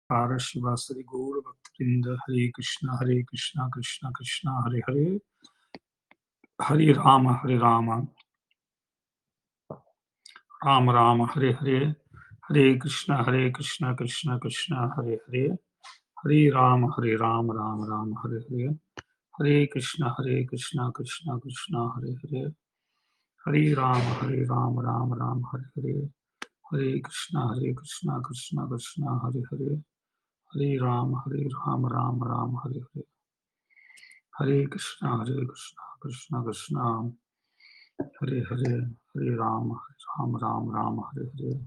Hare Shiva Sri Gaura Bhaktivinoda Hare Krishna Krishna Krishna Hare Hare Hare Rama Rama Rama Hare Hare Hare Krishna Krishna Krishna Hare Hare Hare Rama Rama Rama Hare Hare Hare Krishna Krishna Krishna Hare Hare Hare Rama Rama Hare Hare Hare Krishna Krishna Krishna Hare Hare Hare Rama Rama Hare Hare Hare Krishna Krishna Krishna Hare Hare Hare Rama Rama Hare Hare.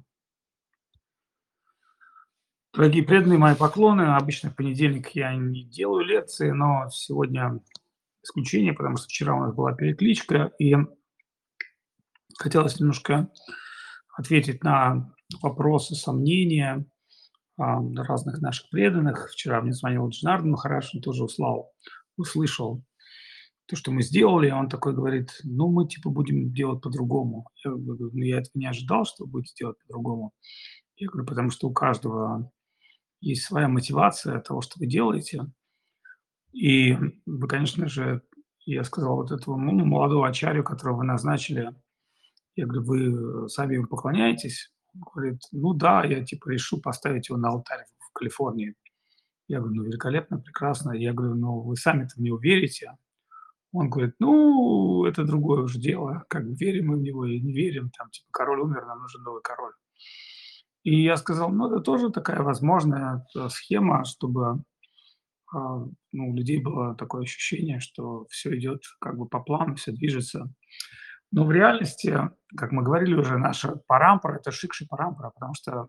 Дорогие преданные, мои поклоны. Обычно в понедельник я не делаю лекции, но сегодня исключение, потому что вчера у нас была перекличка, и хотелось немножко ответить на вопросы, сомнения разных наших преданных. Вчера мне звонил Джинардан Махарадж, он тоже услышал то, что мы сделали. Он такой говорит: ну, мы типа будем делать по-другому. Я говорю: ну, я этого не ожидал, что вы будете делать по-другому. Я говорю: потому что у каждого есть своя мотивация того, что вы делаете. И вы, конечно же, я сказал вот этому молодого ачарью, которого вы назначили, я говорю: вы сами ему поклоняетесь? Он говорит: ну да, я типа решу поставить его на алтарь в Калифорнии. Я говорю: ну великолепно, прекрасно. Я говорю: ну вы сами-то в него верите? Он говорит: ну, это другое уже дело, как бы верим мы в него или не верим, там типа король умер, нам нужен новый король. И я сказал: ну, это тоже такая возможная схема, чтобы ну, у людей было такое ощущение, что все идет как бы по плану, все движется. Но в реальности, как мы говорили уже, наша парампара — это шикши парампара, потому что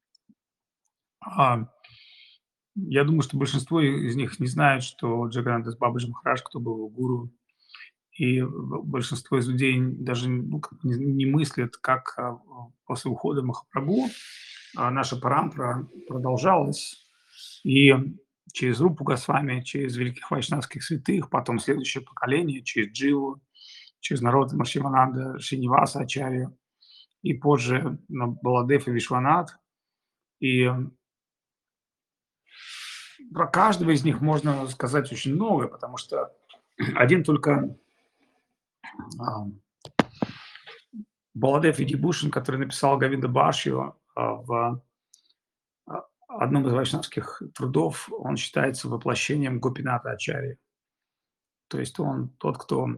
а, я думаю, что большинство из них не знают, что Джаганатас Бабаджи Махарадж, кто был его гуру, и большинство из людей даже ну, как бы не мыслят, как после ухода Махапрабху наша парампара продолжалась. И через Рупу Госвами, через великих вайшнавских святых, потом следующее поколение, через Дживу, через народ Маршивананда, Шиниваса Ачарью, и позже Баладев и Вишванат. И про каждого из них можно сказать очень многое, потому что один только Баладев Видибушин, который написал Гавинда Башью в одном из вайшнавских трудов, он считается воплощением Гопината Ачарьи. То есть он тот, кто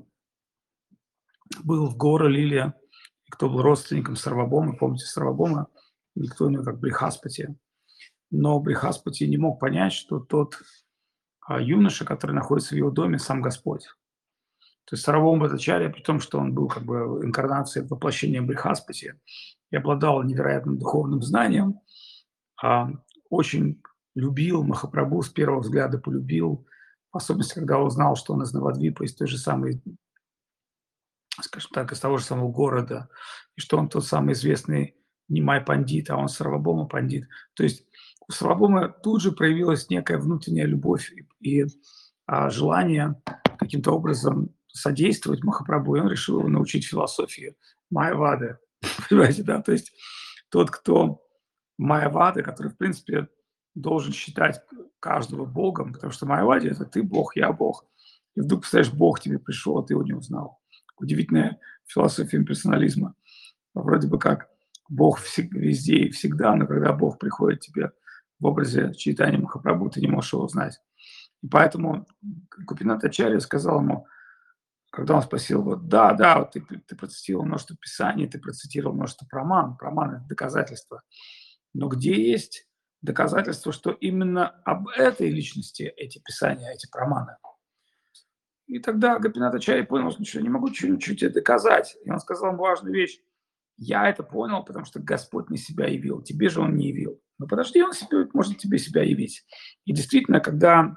был в Гора Лиле, кто был родственником Сарвабомы. Помните Сарвабома? Никто иной, как Брихаспати. Но Брихаспати не мог понять, что тот юноша, который находится в его доме, сам Господь. То есть Сарвабома Бхаттачарья, при том, что он был как бы инкарнацией, воплощением Брихаспати и обладал невероятным духовным знанием, очень любил Махапрабху, с первого взгляда полюбил, в особенности, когда узнал, что он из Навадвипа, из той же самой, скажем так, из того же самого города, и что он тот самый известный Нимай Пандит, а он Сарвабома Пандит. То есть у Сарвабомы тут же проявилась некая внутренняя любовь и желание каким-то образом содействовать Махапрабху, и он решил его научить философии Майявады. Понимаете, да? То есть тот, кто Майявада, который, в принципе, должен считать каждого богом, потому что Майяваде — это ты бог, я бог. И вдруг, представляешь, бог тебе пришел, а ты его не узнал. Удивительная философия имперсонализма. Вроде бы как бог везде и всегда, но когда бог приходит тебе в образе Чайтаньи Махапрабху, ты не можешь его узнать. И поэтому Гопинат Ачарья сказал ему, когда он спросил, вот да, вот ты процитировал множество писаний, ты процитировал множество праман, праман — это доказательства. Но где есть доказательства, что именно об этой личности эти писания, эти праманы? И тогда Гопинат Ачарья понял, что ничего, не могу ничего тебе доказать. И он сказал ему важную вещь. Я это понял, потому что Господь не себя явил, тебе же он не явил. Но подожди, он может тебе себя явить. И действительно, когда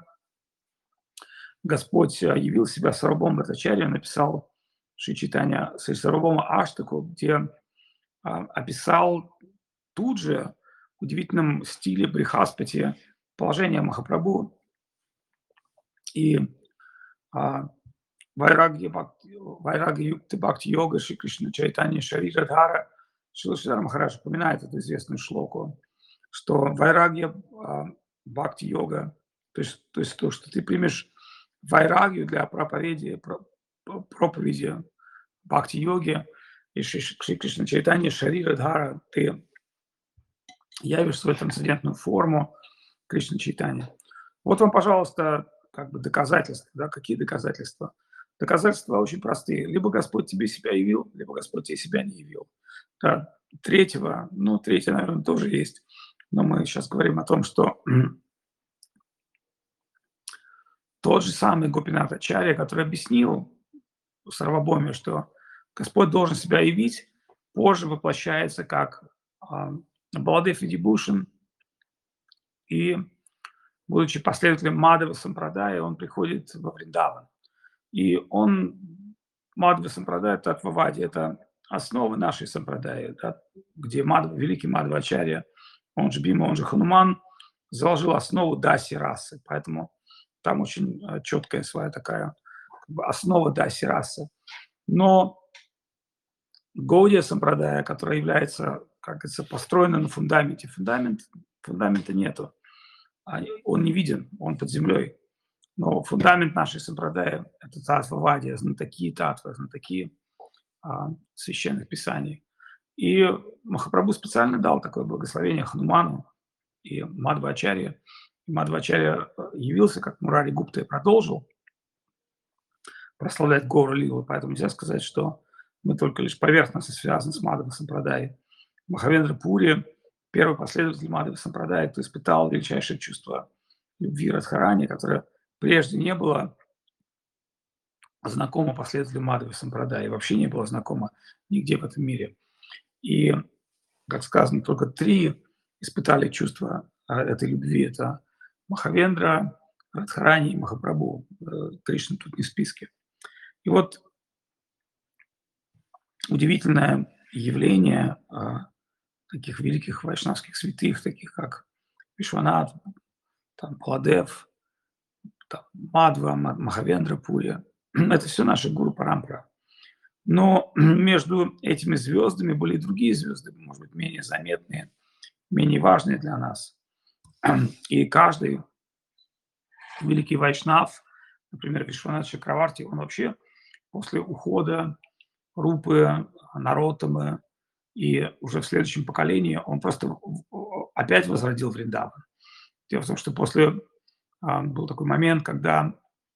Господь явил себя Сарвабома Бхаттачарья, написал Шри Чайтанья Сарвабома Аштаку, где описал тут же в удивительном стиле Брихаспати положение Махапрабху и Вайрагья Юкти Бхакти Йога Шри Кришна Чайтанья Шарира Дхара. Шрила Шридхар Махарадж упоминает эту известную шлоку, что вайрагья бхакти-йога. То есть то, что ты примешь вайрагию для проповеди бхакти-йоги и Шри Кришна Чайтанья Шарира Дхара, ты явишь свою трансцендентную форму Кришна Чайтанья. Вот вам, пожалуйста, как бы доказательства. Да, какие доказательства? Доказательства очень простые. Либо Господь тебе себя явил, либо Господь тебе себя не явил. Да. Третье, наверное, тоже есть. Но мы сейчас говорим о том, что тот же самый Гопинат Ачарья, который объяснил Сарвабхауме, что Господь должен себя явить, позже воплощается как Баладев Видибушин, и, будучи последователем Мадхава Сампрадая, он приходит во Вриндаван. И он, Мадхава Сампрадая, Татвавади, это основа нашей Сампрадаи, да, где великий Мадхава Ачарья, он же Бима, он же Хануман, заложил основу даси расы. Поэтому там очень четкая своя такая как бы основа даси расы. Но Гаудия Сампрадая, которая является, как говорится, построена на фундаменте. Фундамента нету. Он не виден, он под землей. Но фундамент нашей Сампрадая – это татва вадия, знатоки татвы, знатоки священных писаний. И Махапрабху специально дал такое благословение Хануману и Мадхвачарье. И Мадхвачарья явился как Мурари Гупта и продолжил прославлять Гора Лилу. Поэтому нельзя сказать, что мы только лишь поверхностно связаны с Мадхава Сампрадай. Махавендра Пури, первый последователь Мадхава Сампрадай, кто испытал величайшее чувство любви Радхарани, которое прежде не было знакомо последователю Мадхава Сампрадай, вообще не было знакомо нигде в этом мире. И, как сказано, только 3 испытали чувство этой любви. Это Махавендра, Радхарани и Махапрабху. Кришна тут не в списке. И вот удивительное явление таких великих вайшнавских святых, таких как Вишванат, там, Баладев, там, Мадхва, Махавендра Пури. Это все наши гуру парампара. Но между этими звездами были и другие звезды, может быть, менее заметные, менее важные для нас. И каждый великий вайшнав, например, Вишванат Чакраварти, он вообще после ухода Рупы, Наротамы, и уже в следующем поколении он просто опять возродил Вриндаван. Дело в том, что был такой момент, когда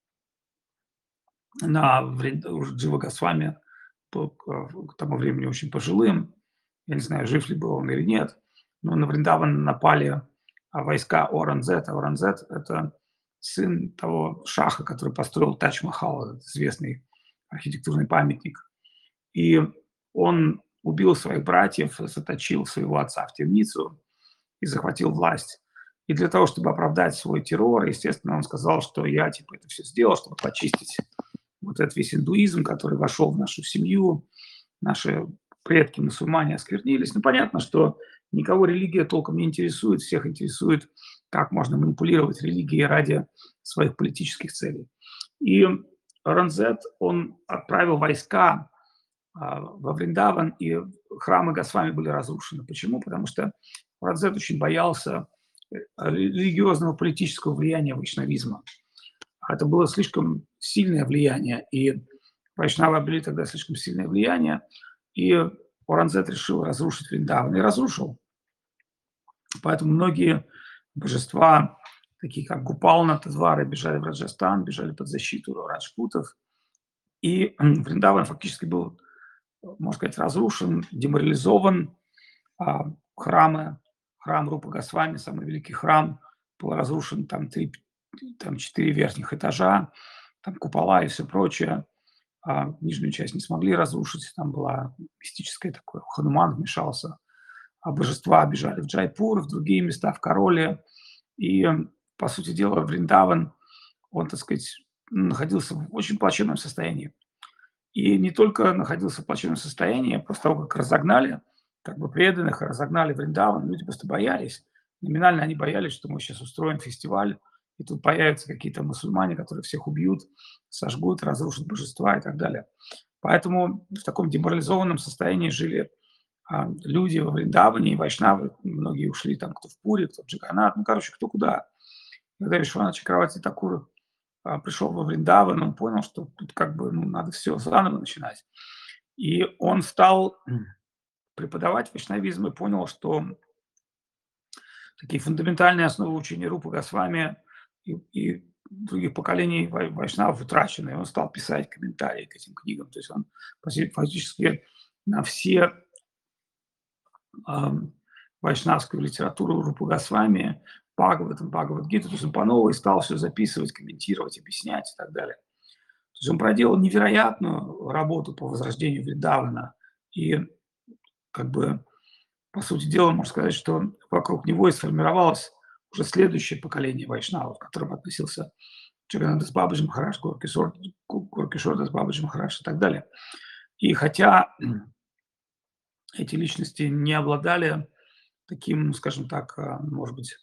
Джива Госвами был к тому времени очень пожилым, я не знаю, жив ли был он или нет, но на Вриндаван напали войска Оранзета. Оранзет – это сын того шаха, который построил Тадж-Махал, известный архитектурный памятник. И он убил своих братьев, заточил своего отца в темницу и захватил власть. И для того, чтобы оправдать свой террор, естественно, он сказал, что я это все сделал, чтобы почистить вот этот весь индуизм, который вошел в нашу семью, наши предки мусульмане осквернились. Ну, понятно, что никого религия толком не интересует, всех интересует, как можно манипулировать религией ради своих политических целей. И Ранзет, он отправил войска во Вриндаван, и храмы Госвами были разрушены. Почему? Потому что Ранзет очень боялся религиозного политического влияния вайшнавизма. Это было слишком сильное влияние, и вайшнавы обрели тогда слишком сильное влияние, и Оранзет решил разрушить Вриндаван, и разрушил. Поэтому многие божества, такие как Гупална, Тадвары, бежали в Раджастан, бежали под защиту раджпутов, и Вриндаван фактически был, можно сказать, разрушен, деморализован. Храм Рупы Госвами, самый великий храм, был разрушен, там 4 верхних этажа, там купола и все прочее. Нижнюю часть не смогли разрушить, там была мистическая такое, Хануман вмешался. Божества бежали в Джайпур, в другие места, в Короле. И, по сути дела, Вриндаван, он, так сказать, находился в очень плачевном состоянии. И не только находился в плачевном состоянии, после того, как разогнали, как бы преданных, разогнали Вриндаван, люди просто боялись. Номинально они боялись, что мы сейчас устроим фестиваль, и тут появятся какие-то мусульмане, которые всех убьют, сожгут, разрушат божества и так далее. Поэтому в таком деморализованном состоянии жили люди во Вриндаване, и вайшнавы, многие ушли там, кто в Пури, кто в Джаганнат, кто куда. Когда Вишвана Чакраварти Такур пришел во Вриндаван, он понял, что тут как бы ну, надо все заново начинать. И он стал преподавать вайшнавизм и понял, что такие фундаментальные основы учения Рупы Госвами и других поколений вайшнавов утрачены. И он стал писать комментарии к этим книгам. То есть он фактически на все ам, вайшнавскую литературу Рупы Госвами, Бхагаватам, Бхагавадгиту, то есть он по новой стал все записывать, комментировать, объяснять и так далее. То есть он проделал невероятную работу по возрождению Вриндавана. И как бы, по сути дела, можно сказать, что вокруг него и сформировалось уже следующее поколение вайшнавов, к которым относился Джаганнатас Бабаджи Махарадж, Горкишор Дас Бабаджи Махарадж и так далее. И хотя эти личности не обладали таким, скажем так, может быть,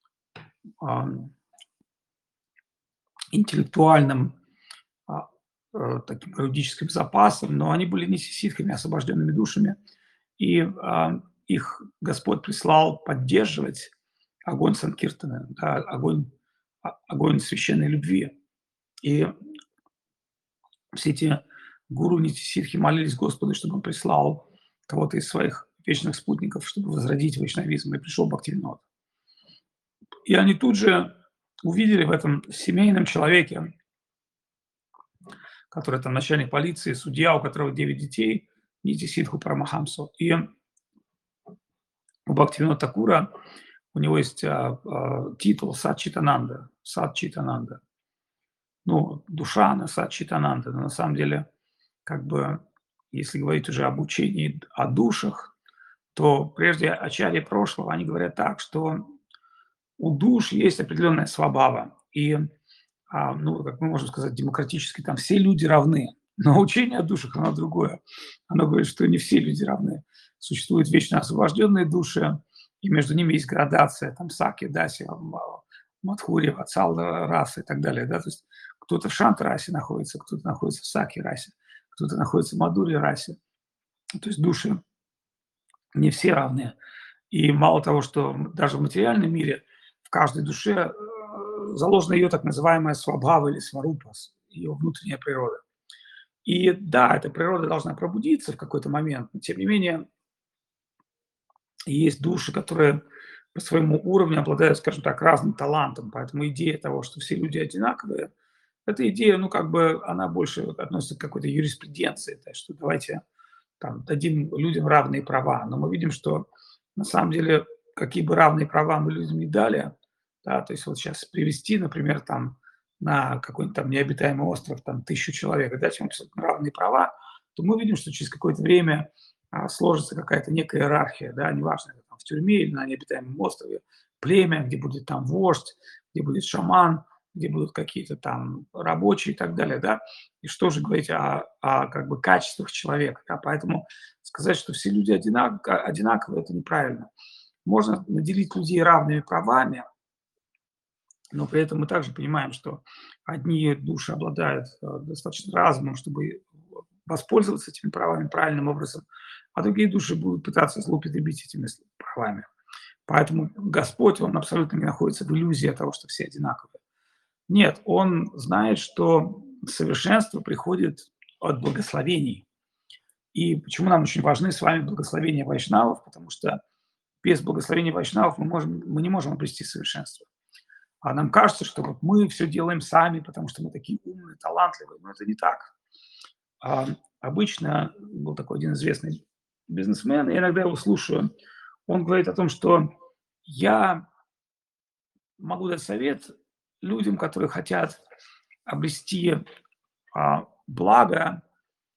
интеллектуальным таким эрудическим запасом, но они были не ситхами, освобожденными душами, и их Господь прислал поддерживать огонь Санкиртана, да, огонь священной любви. И все эти гуру, нити-ситхи молились Господу, чтобы он прислал кого-то из своих вечных спутников, чтобы возродить вайшнавизм, и пришел Бхактивинод. И они тут же увидели в этом семейном человеке, который там начальник полиции, судья, у которого 9 детей, нити-ситху Парамахамсу. И у Бхактивинода Такура у него есть титул Сад-Читананда. Сад-Читананда. Ну, душа, она Сад-Читананда. Но на самом деле, как бы, если говорить уже об учении о душах, то прежде ачарьи прошлого, они говорят так, что у душ есть определенная свабава. И, ну, как мы можем сказать, демократически там все люди равны. Но учение о душах, оно другое. Оно говорит, что не все люди равны. Существуют вечно освобожденные души, и между ними есть градация, там саки, даси, мадхури, вацал, раса и так далее. Да? То есть кто-то в шант-расе находится, кто-то находится в саки-расе, кто-то находится в мадури-расе. То есть души не все равны. И мало того, что даже в материальном мире в каждой душе заложена ее так называемая свабхава или сварупа, ее внутренняя природа. И да, эта природа должна пробудиться в какой-то момент, но тем не менее есть души, которые по своему уровню обладают, скажем так, разным талантом. Поэтому идея того, что все люди одинаковые, эта идея, ну, как бы, она больше относится к какой-то юриспруденции, то есть, что давайте там, дадим людям равные права. Но мы видим, что на самом деле, какие бы равные права мы людям не дали, да, то есть вот сейчас привести, например, там на какой-нибудь там необитаемый остров там 1000 человек и дать им абсолютно равные права, то мы видим, что через какое-то время сложится какая-то некая иерархия, да, неважно, это там в тюрьме или на необитаемом острове, племя, где будет там вождь, где будет шаман, где будут какие-то там рабочие и так далее, да, и что же говорить о как бы качествах человека, да, поэтому сказать, что все люди одинаковые, это неправильно. Можно наделить людей равными правами, но при этом мы также понимаем, что одни души обладают достаточно разумом, чтобы воспользоваться этими правами правильным образом, а другие души будут пытаться злоупотребить этими правами. Поэтому Господь, Он абсолютно не находится в иллюзии того, что все одинаковые. Нет, Он знает, что совершенство приходит от благословений. И почему нам очень важны с вами благословения вайшнавов, потому что без благословения вайшнавов мы не можем обрести совершенство. А нам кажется, что вот мы все делаем сами, потому что мы такие умные, талантливые. Но это не так. Обычно был такой один известный бизнесмен, я иногда его слушаю. Он говорит о том, что я могу дать совет людям, которые хотят обрести благо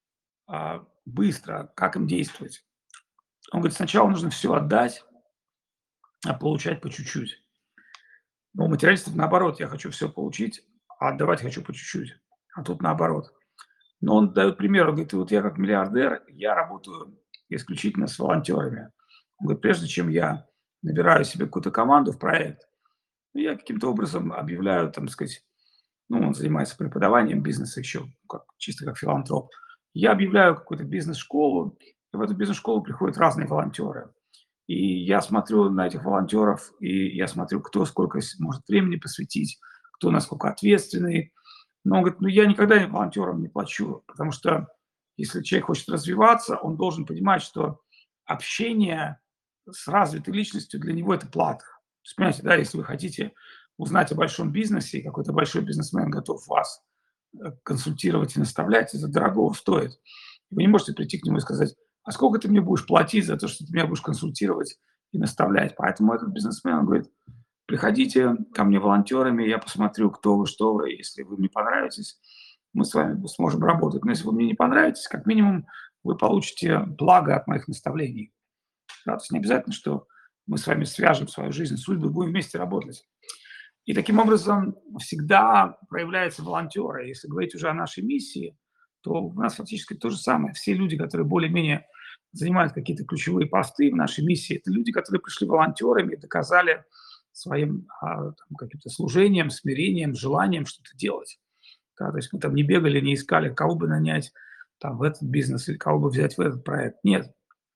быстро, как им действовать. Он говорит, сначала нужно все отдать, а получать по чуть-чуть. Но у материалистов наоборот, я хочу все получить, а отдавать хочу по чуть-чуть. А тут наоборот. Но он дает пример, он говорит, вот я как миллиардер, я работаю исключительно с волонтерами. Он говорит, прежде чем я набираю себе какую-то команду в проект, я каким-то образом объявляю, там сказать, ну, он занимается преподаванием бизнеса еще, как, чисто как филантроп. Я объявляю какую-то бизнес-школу, и в эту бизнес-школу приходят разные волонтеры. И я смотрю на этих волонтеров, и я смотрю, кто сколько может времени посвятить, кто насколько ответственный. Но он говорит: "Ну, я никогда волонтерам не плачу, потому что если человек хочет развиваться, он должен понимать, что общение с развитой личностью для него - это плата". То есть, понимаете, да, если вы хотите узнать о большом бизнесе, и какой-то большой бизнесмен готов вас, консультировать и наставлять, это дорогого стоит. Вы не можете прийти к нему и сказать: "А сколько ты мне будешь платить за то, что ты меня будешь консультировать и наставлять?" Поэтому этот бизнесмен, он говорит: "Приходите ко мне волонтерами, я посмотрю, кто вы, что вы. Если вы мне понравитесь, мы с вами сможем работать. Но если вы мне не понравитесь, как минимум вы получите благо от моих наставлений". Да, то есть не обязательно, что мы с вами свяжем свою жизнь, судьбу и будем вместе работать. И таким образом всегда проявляются волонтеры. Если говорить уже о нашей миссии, то у нас фактически то же самое. Все люди, которые более-менее занимают какие-то ключевые посты в нашей миссии, это люди, которые пришли волонтерами и доказали своим там, каким-то служением, смирением, желанием что-то делать. Да, то есть мы там не бегали, не искали, кого бы нанять там, в этот бизнес или кого бы взять в этот проект. Нет,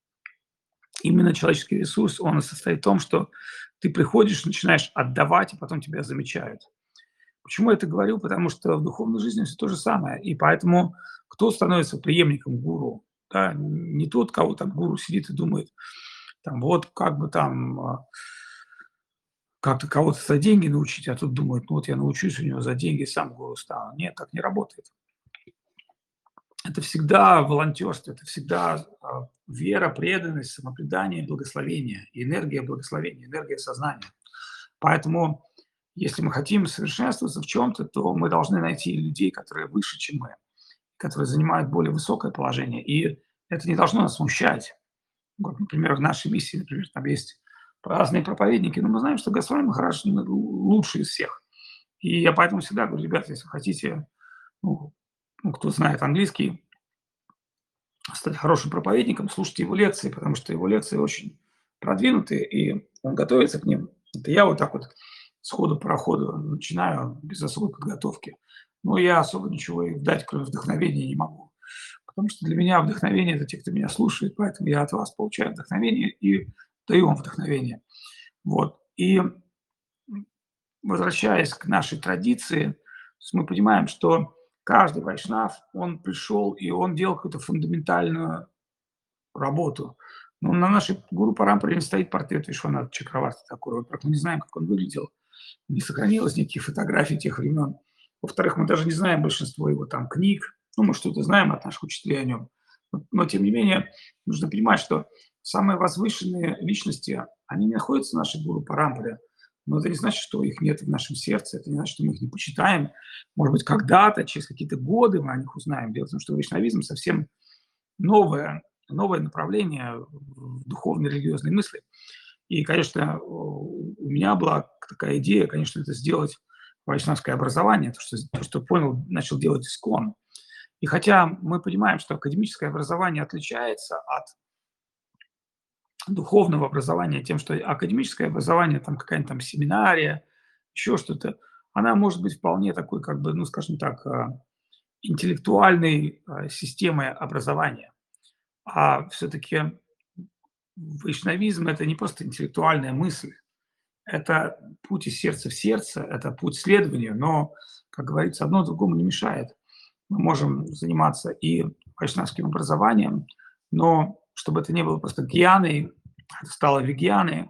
именно человеческий ресурс, он и состоит в том, что ты приходишь, начинаешь отдавать, и потом тебя замечают. Почему я это говорю? Потому что в духовной жизни все то же самое. И поэтому кто становится преемником гуру? Да, не тот, кого там гуру сидит и думает, там, вот как бы там как-то кого-то за деньги научить, а тут думает, ну вот я научусь у него за деньги, сам гуру стану. Нет, так не работает. Это всегда волонтерство, это всегда вера, преданность, самопредание, благословение, и энергия благословения, энергия сознания. Поэтому, если мы хотим совершенствоваться в чем-то, то мы должны найти людей, которые выше, чем мы, которые занимают более высокое положение. И это не должно нас смущать. Вот, например, в нашей миссии, например, там есть разные проповедники, но мы знаем, что Господь Махарадж лучший из всех. И я поэтому всегда говорю: ребята, если вы хотите, ну, кто знает английский, стать хорошим проповедником, слушайте его лекции, потому что его лекции очень продвинутые, и он готовится к ним. Это я вот так вот сходу пароходу начинаю без особой подготовки. Но я особо ничего и дать, кроме вдохновения, не могу. Потому что для меня вдохновение – это те, кто меня слушает, поэтому я от вас получаю вдохновение и даю вам вдохновение. Вот. И возвращаясь к нашей традиции, то есть мы понимаем, что каждый вайшнав, он пришел и он делал какую-то фундаментальную работу. Но на нашей гуру парампоре не стоит портрет Вишванатха Чакраварти Такура. Во-первых, мы не знаем, как он выглядел. Не сохранилось никаких фотографий тех времен. Во-вторых, мы даже не знаем большинство его там книг. Ну, мы что-то знаем от наших учителей о нем. Но тем не менее, нужно понимать, что самые возвышенные личности, они не находятся в нашей гуру парампоре. Но это не значит, что их нет в нашем сердце, это не значит, что мы их не почитаем. Может быть, когда-то, через какие-то годы мы о них узнаем. Дело в том, что вайшнавизм совсем новое направление в духовной религиозной мысли. И, конечно, у меня была такая идея, конечно, это сделать вайшнавское образование, то, что понял, начал делать ИСККОН. И хотя мы понимаем, что академическое образование отличается от духовного образования тем, что академическое образование, там какая-нибудь там семинария, еще что-то, она может быть вполне такой, как бы, ну, скажем так, интеллектуальной системой образования. А все-таки вайшнавизм - это не просто интеллектуальная мысль, это путь из сердца в сердце, это путь следования, но, как говорится, одно другому не мешает. Мы можем заниматься и вайшнавским образованием, но чтобы это не было просто гьяной, это стало вигьяной,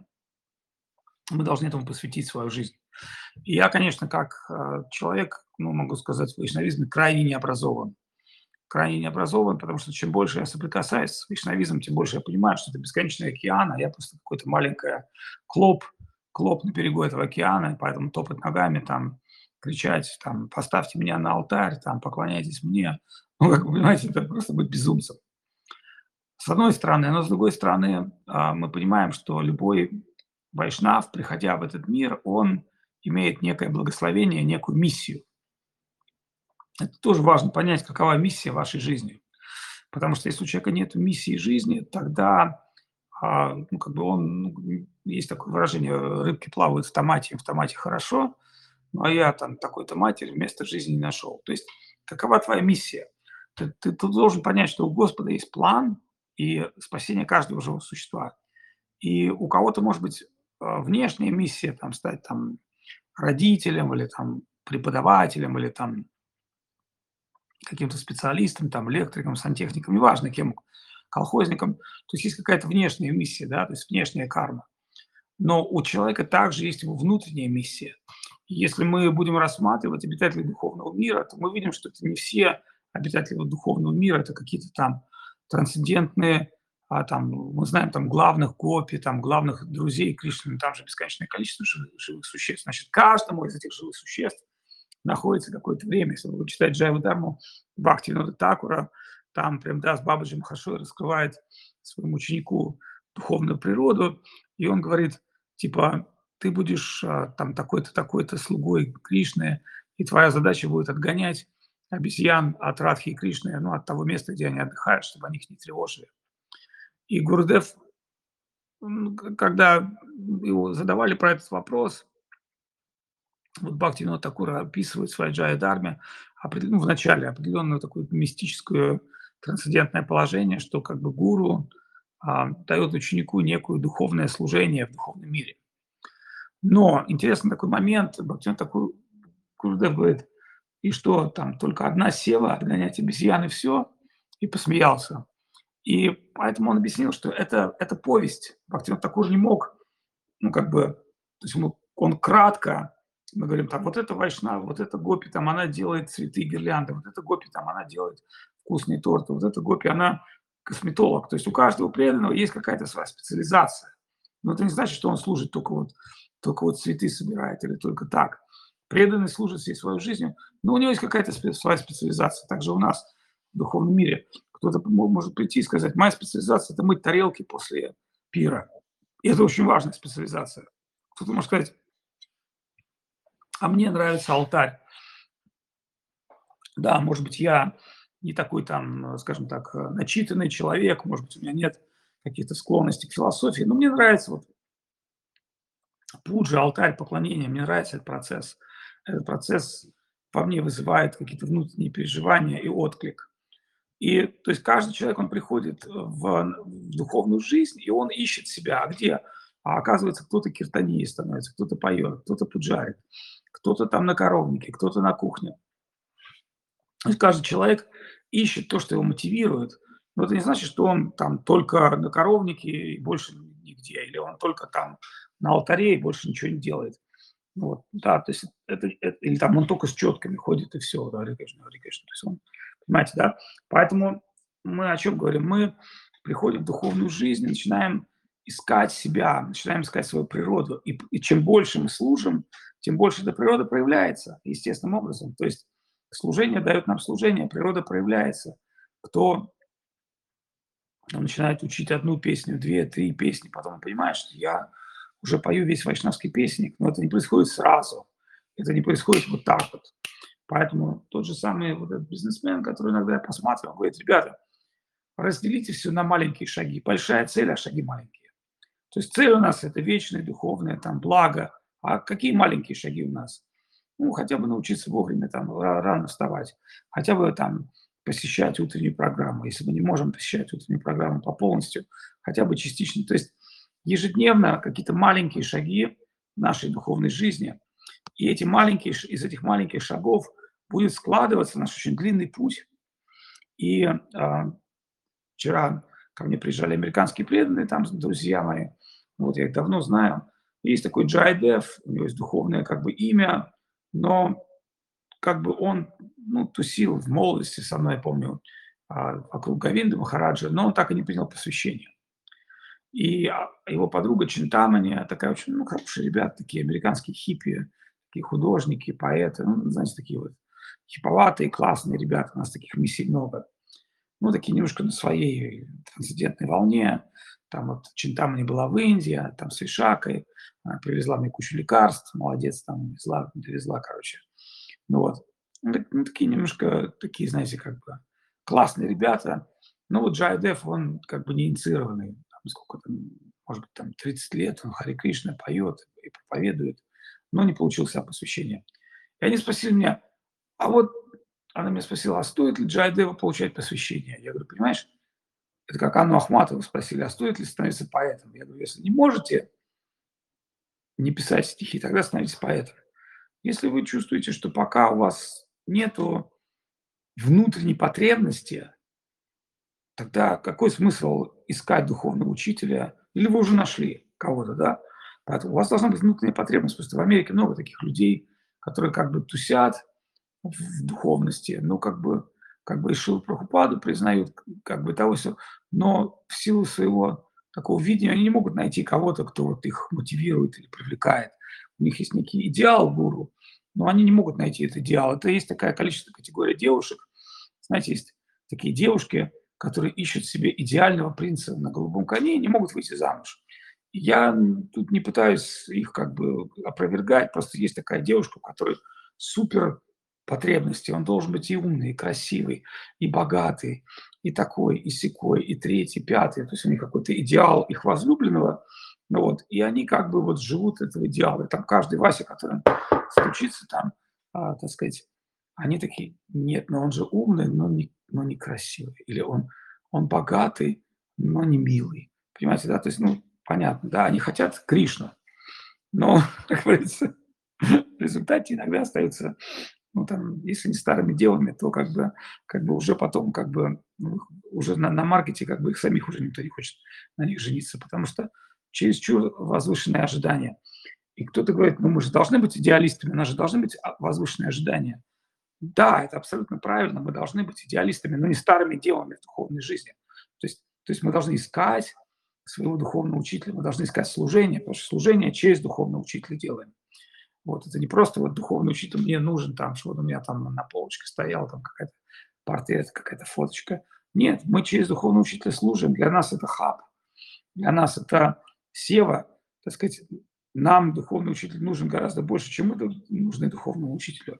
мы должны этому посвятить свою жизнь. И я, конечно, как человек, ну, могу сказать, в вайшнавизме крайне не образован. Крайне не образован, потому что чем больше я соприкасаюсь с вайшнавизмом, тем больше я понимаю, что это бесконечный океан, а я просто какой-то маленький клоп, клоп на берегу этого океана, и поэтому топать ногами, там, кричать, там, поставьте меня на алтарь, там, поклоняйтесь мне. Ну, как вы понимаете, это просто быть безумцем. С одной стороны, но с другой стороны, мы понимаем, что любой вайшнав, приходя в этот мир, он имеет некое благословение, некую миссию. Это тоже важно понять, какова миссия вашей жизни. Потому что если у человека нет миссии жизни, тогда, ну, как бы он, ну, есть такое выражение, рыбки плавают в томате хорошо, ну, а я там такой-то матери вместо жизни не нашел. То есть какова твоя миссия? Ты должен понять, что у Господа есть план и спасение каждого живого существа. И у кого-то может быть внешняя миссия, там, стать там родителем или там преподавателем или там каким-то специалистом, там, электриком, сантехником, неважно кем, колхозником. То есть есть какая-то внешняя миссия, да, то есть внешняя карма. Но у человека также есть его внутренняя миссия. И если мы будем рассматривать обитателей духовного мира, то мы видим, что это не все обитатели духовного мира, это какие-то там трансцендентные, там, мы знаем там главных гопи, там, главных друзей Кришны, там же бесконечное количество живых существ. Значит, каждому из этих живых существ находится какое-то время. Если вы читаете Джайва Дарму Бхактивинода Такура, там прям Дас Бабаджи Махашой раскрывает своему ученику духовную природу, и он говорит, типа, ты будешь там такой-то, такой-то слугой Кришны, и твоя задача будет отгонять обезьян от Радхи и Кришны, ну, от того места, где они отдыхают, чтобы они их не тревожили. И Гурдев, когда его задавали про этот вопрос, вот Бхактивинода Такур описывает в своей Джая Дарме ну, в начале определенную такую мистическое трансцендентное положение, что как бы гуру дает ученику некое духовное служение в духовном мире. Но интересный такой момент, Бхактивинода Такур Гурдев говорит, и что там только одна села отгонять обезьян и все, и посмеялся. И поэтому он объяснил, что это повесть. Бхактивинода Такур не мог, ну, как бы, то есть он кратко, мы говорим, там, вот это вайшнава, вот это гопи, там, она делает цветы, гирлянды, вот это гопи, там, она делает вкусные торты, вот это гопи, она косметолог. То есть у каждого преданного есть какая-то своя специализация. Но это не значит, что он служит только вот цветы собирает или только так. Преданный служит всей своей жизнью, но у него есть какая-то своя специализация. Также у нас в духовном мире кто-то может прийти и сказать, моя специализация – это мыть тарелки после пира. И это очень важная специализация. Кто-то может сказать, а мне нравится алтарь. Да, может быть, я не такой там, скажем так, начитанный человек, может быть, у меня нет каких-то склонностей к философии, но мне нравится вот пуджа, алтарь, поклонение, мне нравится этот процесс. Этот процесс во мне вызывает какие-то внутренние переживания и отклик. И то есть каждый человек, он приходит в духовную жизнь, и он ищет себя. А где? А оказывается, кто-то киртанией становится, кто-то поет, кто-то пуджарит, кто-то там на коровнике, кто-то на кухне. То есть каждый человек ищет то, что его мотивирует. Но это не значит, что он там только на коровнике и больше нигде, или он только там на алтаре и больше ничего не делает. Вот, да, то есть или там он только с четками ходит и все, да, Харе Кришна, Харе Кришна. То есть он, понимаете, да? Поэтому мы о чем говорим? Мы приходим в духовную жизнь и начинаем искать себя, начинаем искать свою природу. И чем больше мы служим, тем больше эта природа проявляется естественным образом. То есть служение дает нам служение, природа проявляется. Кто начинает учить одну песню, 2, 3 песни, потом он понимает, что я уже пою весь вайшнавский песник, но это не происходит сразу, это не происходит вот так вот. Поэтому тот же самый вот этот бизнесмен, который иногда я посматриваю, он говорит, ребята, разделите все на маленькие шаги. Большая цель, а шаги маленькие. То есть цель у нас – это вечное, духовное, там, благо. А какие маленькие шаги у нас? Ну, хотя бы научиться вовремя там рано вставать, хотя бы там посещать утреннюю программу. Если мы не можем посещать утреннюю программу по полностью, хотя бы частично. То есть ежедневно какие-то маленькие шаги в нашей духовной жизни. И эти маленькие, из этих маленьких шагов будет складываться наш очень длинный путь. И вчера ко мне приезжали американские преданные, там друзья мои, вот я их давно знаю. Есть такой Джай Дев, у него есть духовное как бы имя, но как бы он, ну, тусил в молодости со мной, я помню, вокруг Говинды Махараджа, но он так и не принял посвящение. И его подруга Чинтамани, такая очень, ну, хорошие ребята, такие американские хиппи, такие художники, поэты, ну, знаете, такие вот хиповатые, классные ребята, у нас таких миссий много. Ну, такие немножко на своей трансцендентной волне. Там вот Чинтамани была в Индии, там с Ишакой, она привезла мне кучу лекарств, молодец, там довезла, короче. Ну вот. Ну, такие немножко, такие, знаете, как бы классные ребята. Но вот Джай Дев, он как бы не инициированный, там, сколько там, может быть, там 30 лет, он Харе Кришна поет и проповедует, но не получил себя посвящения. И они спросили меня, а вот она меня спросила, а стоит ли Джай Деву получать посвящение? Я говорю, понимаешь, Это как Анну Ахматову спросили: "А стоит ли становиться поэтом?" Я говорю: "Если не можете не писать стихи, тогда становитесь поэтом. Если вы чувствуете, что пока у вас нету внутренней потребности, тогда какой смысл искать духовного учителя? Или вы уже нашли кого-то, да? Поэтому у вас должна быть внутренняя потребность. Просто в Америке много таких людей, которые как бы тусят в духовности, но как бы и Шилу Прабхупаду признают, как бы того всё, но в силу своего такого видения они не могут найти кого-то, кто вот их мотивирует или привлекает. У них есть некий идеал гуру, но они не могут найти этот идеал. Это есть такая количество категория девушек. Знаете, есть такие девушки, которые ищут себе идеального принца на голубом коне и не могут выйти замуж. Я тут не пытаюсь их как бы опровергать, просто есть такая девушка, у которой супер потребности. Он должен быть и умный, и красивый, и богатый, и такой, и сякой, и третий, пятый. То есть у них какой-то идеал их возлюбленного. Ну вот, и они как бы вот живут этого идеала. И там каждый Вася, который стучится там, так сказать, они такие: "Нет, но он же умный, но не красивый". Или он богатый, но не милый. Понимаете, да? То есть, ну, понятно, да, они хотят Кришну, но, как говорится, в результате иногда остаются, ну, там, если не старыми девами, то как бы уже потом, как бы, ну, уже на маркете, как бы их самих уже никто не хочет на них жениться, потому что чересчур возвышенные ожидания. И кто-то говорит: "Ну, мы же должны быть идеалистами, у нас же должны быть, возвышенные ожидания". Да, это абсолютно правильно, мы должны быть идеалистами, но не старыми девами в духовной жизни. То есть мы должны искать своего духовного учителя, мы должны искать служение, потому что служение через духовного учителя делаем. Вот, это не просто вот духовный учитель мне нужен, там, чтобы у меня там на полочке стоял там какая-то портрет, какая-то фоточка. Нет, мы через духовного учителя служим. Для нас это хаб, для нас это сева, так сказать. Нам духовный учитель нужен гораздо больше, чем мы нужны духовному учителю.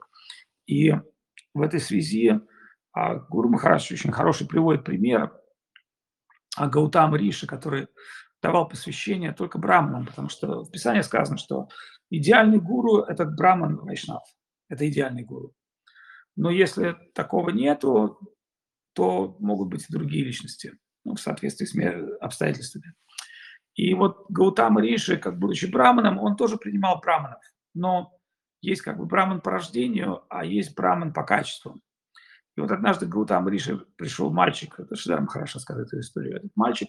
И в этой связи Гуру Махарадж очень хороший приводит пример Гаутама Риши, который давал посвящение только браманам, потому что в Писании сказано, что идеальный гуру – это браман вайшнав, это идеальный гуру. Но если такого нету, то могут быть и другие личности, ну, в соответствии с обстоятельствами. И вот Гаутама Риши, как будучи браманом, он тоже принимал браманов, но есть как бы браман по рождению, а есть браман по качеству. И вот однажды к Гаутама Риши пришел мальчик, это Шридар Махарадж рассказывает эту историю. Этот мальчик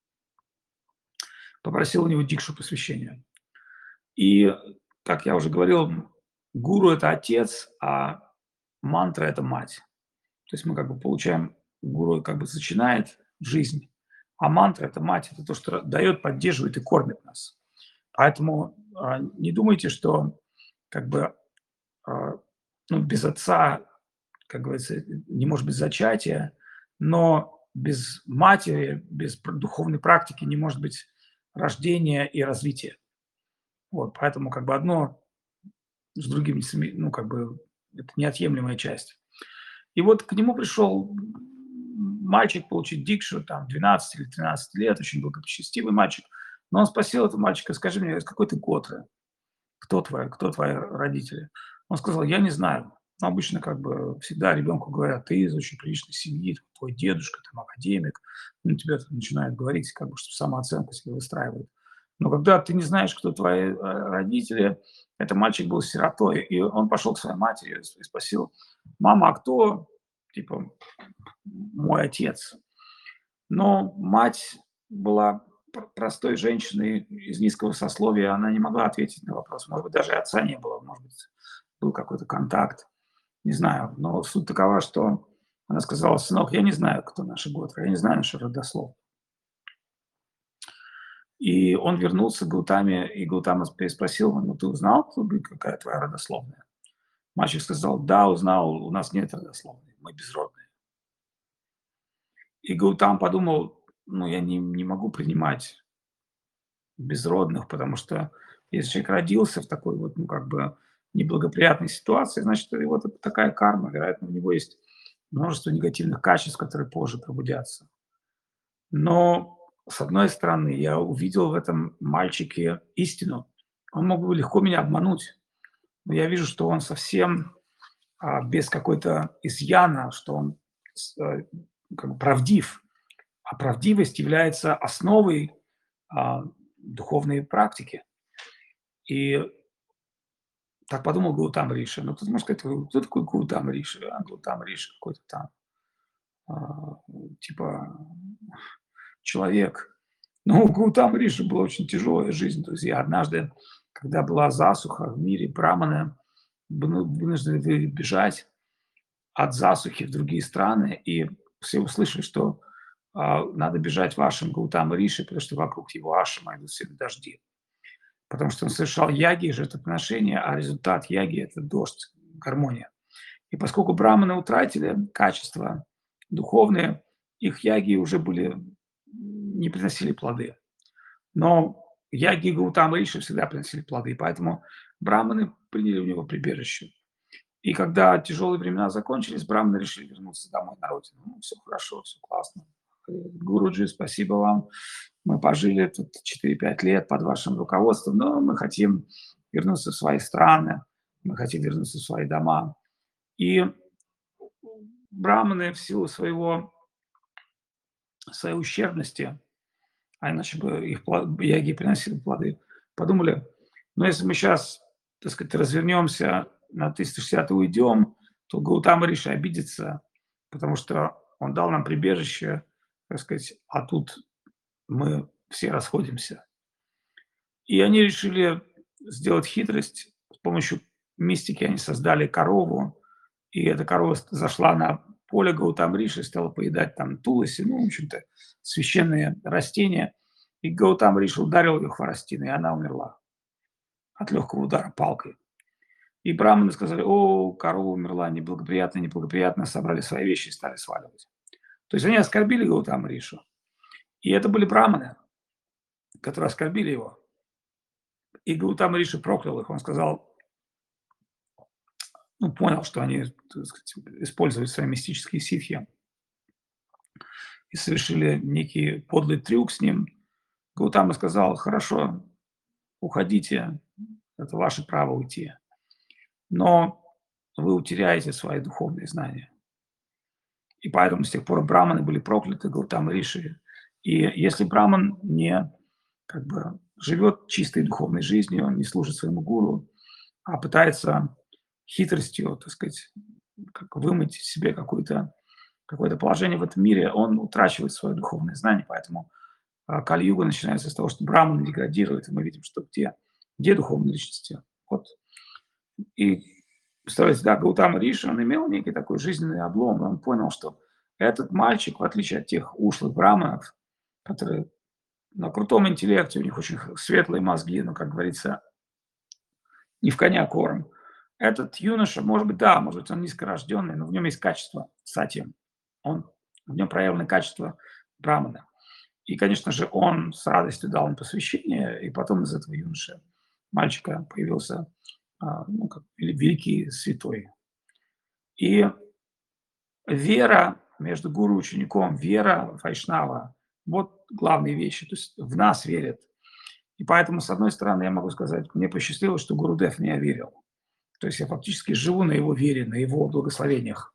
попросил у него дикшу посвящения. И, как я уже говорил, гуру – это отец, а мантра – это мать. То есть мы как бы получаем, гуру как бы зачинает жизнь, а мантра – это мать, это то, что дает, поддерживает и кормит нас. Поэтому не думайте, что как бы а, ну, без отца, как говорится, не может быть зачатия, но без матери, без духовной практики не может быть рождения и развития. Вот, поэтому как бы одно с другим, ну, как бы это неотъемлемая часть. И вот к нему пришел мальчик получить дикшу, там, 12 или 13 лет, очень благочестивый мальчик. Но он спросил этого мальчика: "Скажи мне, из какой ты готры? Кто твои родители?" Он сказал: "Я не знаю". Но обычно как бы всегда ребенку говорят: "Ты из очень приличной семьи, твой дедушка там академик". Ну, тебе там начинают говорить, как бы, чтобы самооценку себе выстраивают. Но когда ты не знаешь, кто твои, родители, этот мальчик был сиротой, и он пошел к своей матери и спросил: "Мама, а кто, типа, мой отец?" Но мать была простой женщиной из низкого сословия, она не могла ответить на вопрос. Может быть, даже и отца не было, может быть, был какой-то контакт, не знаю. Но суть такова, что она сказала: "Сынок, я не знаю, кто наши Готры, я не знаю наши родословные". И он вернулся к Гаутаме, и Гаутама переспросил его: "Ну, ты узнал, какая твоя родословная?" Мальчик сказал: "Да, узнал, у нас нет родословной, мы безродные". И Гаутам подумал: "Ну, я не могу принимать безродных, потому что если человек родился в такой вот, ну, как бы неблагоприятной ситуации, значит, и вот это такая карма. Вероятно, у него есть множество негативных качеств, которые позже пробудятся. Но, с одной стороны, я увидел в этом мальчике истину. Он мог бы легко меня обмануть, но я вижу, что он совсем без какой-то изъяна, что он как бы правдив. А правдивость является основой а, духовной практики. И так подумал Гаутама Риши. Ну, тут можно сказать, кто такой Гаутама Риши? Гаутама Риши какой-то там, а, типа, человек. Но у Гаутамы Риши была очень тяжелая жизнь, друзья. Однажды, когда была засуха в мире, браманы вынуждены были бежать от засухи в другие страны, и все услышали, что надо бежать в ашрам Гаутамы Риши, потому что вокруг его ашрама идут сильные дожди. Потому что он совершал яги, жертвоприношения, а результат яги – это дождь, гармония. И поскольку браманы утратили качества духовные, их яги уже были, не приносили плоды. Но яги Гаутамы Риши всегда приносили плоды, поэтому браманы приняли у него прибежище. И когда тяжелые времена закончились, браманы решили вернуться домой на родину. Ну, все хорошо, все классно. Гуруджи, спасибо вам. Мы пожили тут 4-5 лет под вашим руководством, но мы хотим вернуться в свои страны, мы хотим вернуться в свои дома. И браманы в силу своей ущербности, а иначе бы их яги приносили плоды, подумали, ну если мы сейчас, так сказать, развернемся на 360 и уйдем, то Гаутама Риши обидится, потому что он дал нам прибежище, так сказать, а тут мы все расходимся. И они решили сделать хитрость. С помощью мистики они создали корову, и эта корова зашла на поле Гаутамриши и стала поедать там туласи, ну, в общем-то, священные растения. И Гаутамриша ударил ее хворостиной, и она умерла от легкого удара палкой. И браманы сказали: о, корова умерла, неблагоприятно, неблагоприятно, собрали свои вещи и стали сваливать. То есть они оскорбили Гаутамришу. И это были браманы, которые оскорбили его. И Гаутама Риши проклял их. Он сказал, ну, понял, что они, так сказать, используют свои мистические ситхи и совершили некий подлый трюк с ним. Гаутама сказал: хорошо, уходите, это ваше право уйти, но вы утеряете свои духовные знания. И поэтому с тех пор браманы были прокляты Гаутама Риши. И если браман не как бы живет чистой духовной жизнью, он не служит своему гуру, а пытается хитростью, так сказать, как вымыть себе какое-то положение в этом мире, он утрачивает свое духовное знание, поэтому Кали-юга начинается с того, что браман деградирует, и мы видим, что где духовные личности. Вот. И представляете, да, Гаутама Риши, он имел некий такой жизненный облом, и он понял, что этот мальчик, в отличие от тех ушлых браманов, которые на крутом интеллекте, у них очень светлые мозги, но, как говорится, не в коня корм. Этот юноша, может быть, да, может быть, он низкорожденный, но в нем есть качество сати. В нем проявлены качества брамана. И, конечно же, он с радостью дал им посвящение, и потом из этого юноши, мальчика, появился ну, как великий святой. И вера между гуру и учеником, вера вайшнава – вот главные вещи. То есть в нас верят. И поэтому, с одной стороны, я могу сказать, мне посчастливилось, что Гурудев в меня верил. То есть я фактически живу на его вере, на его благословениях.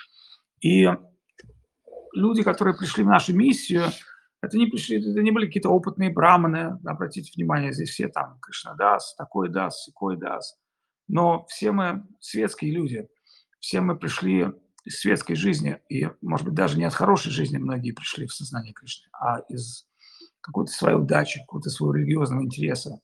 И люди, которые пришли в нашу миссию, это не были какие-то опытные браманы, обратите внимание, здесь все там Кришнадас, такой дас, сякой дас. Но все мы светские люди, все мы пришли из светской жизни, и, может быть, даже не от хорошей жизни многие пришли в сознание Кришны, а из какой-то своей удачи, какого-то своего религиозного интереса.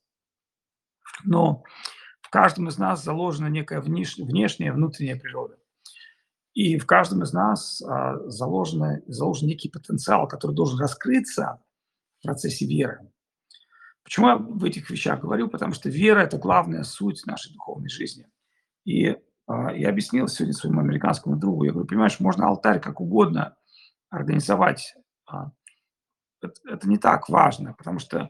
Но в каждом из нас заложена некая внешняя, внутренняя природа. И в каждом из нас заложен некий потенциал, который должен раскрыться в процессе веры. Почему я в этих вещах говорю? Потому что вера – это главная суть нашей духовной жизни. И я объяснил сегодня своему американскому другу, я говорю, понимаешь, можно алтарь как угодно организовать, это не так важно, потому что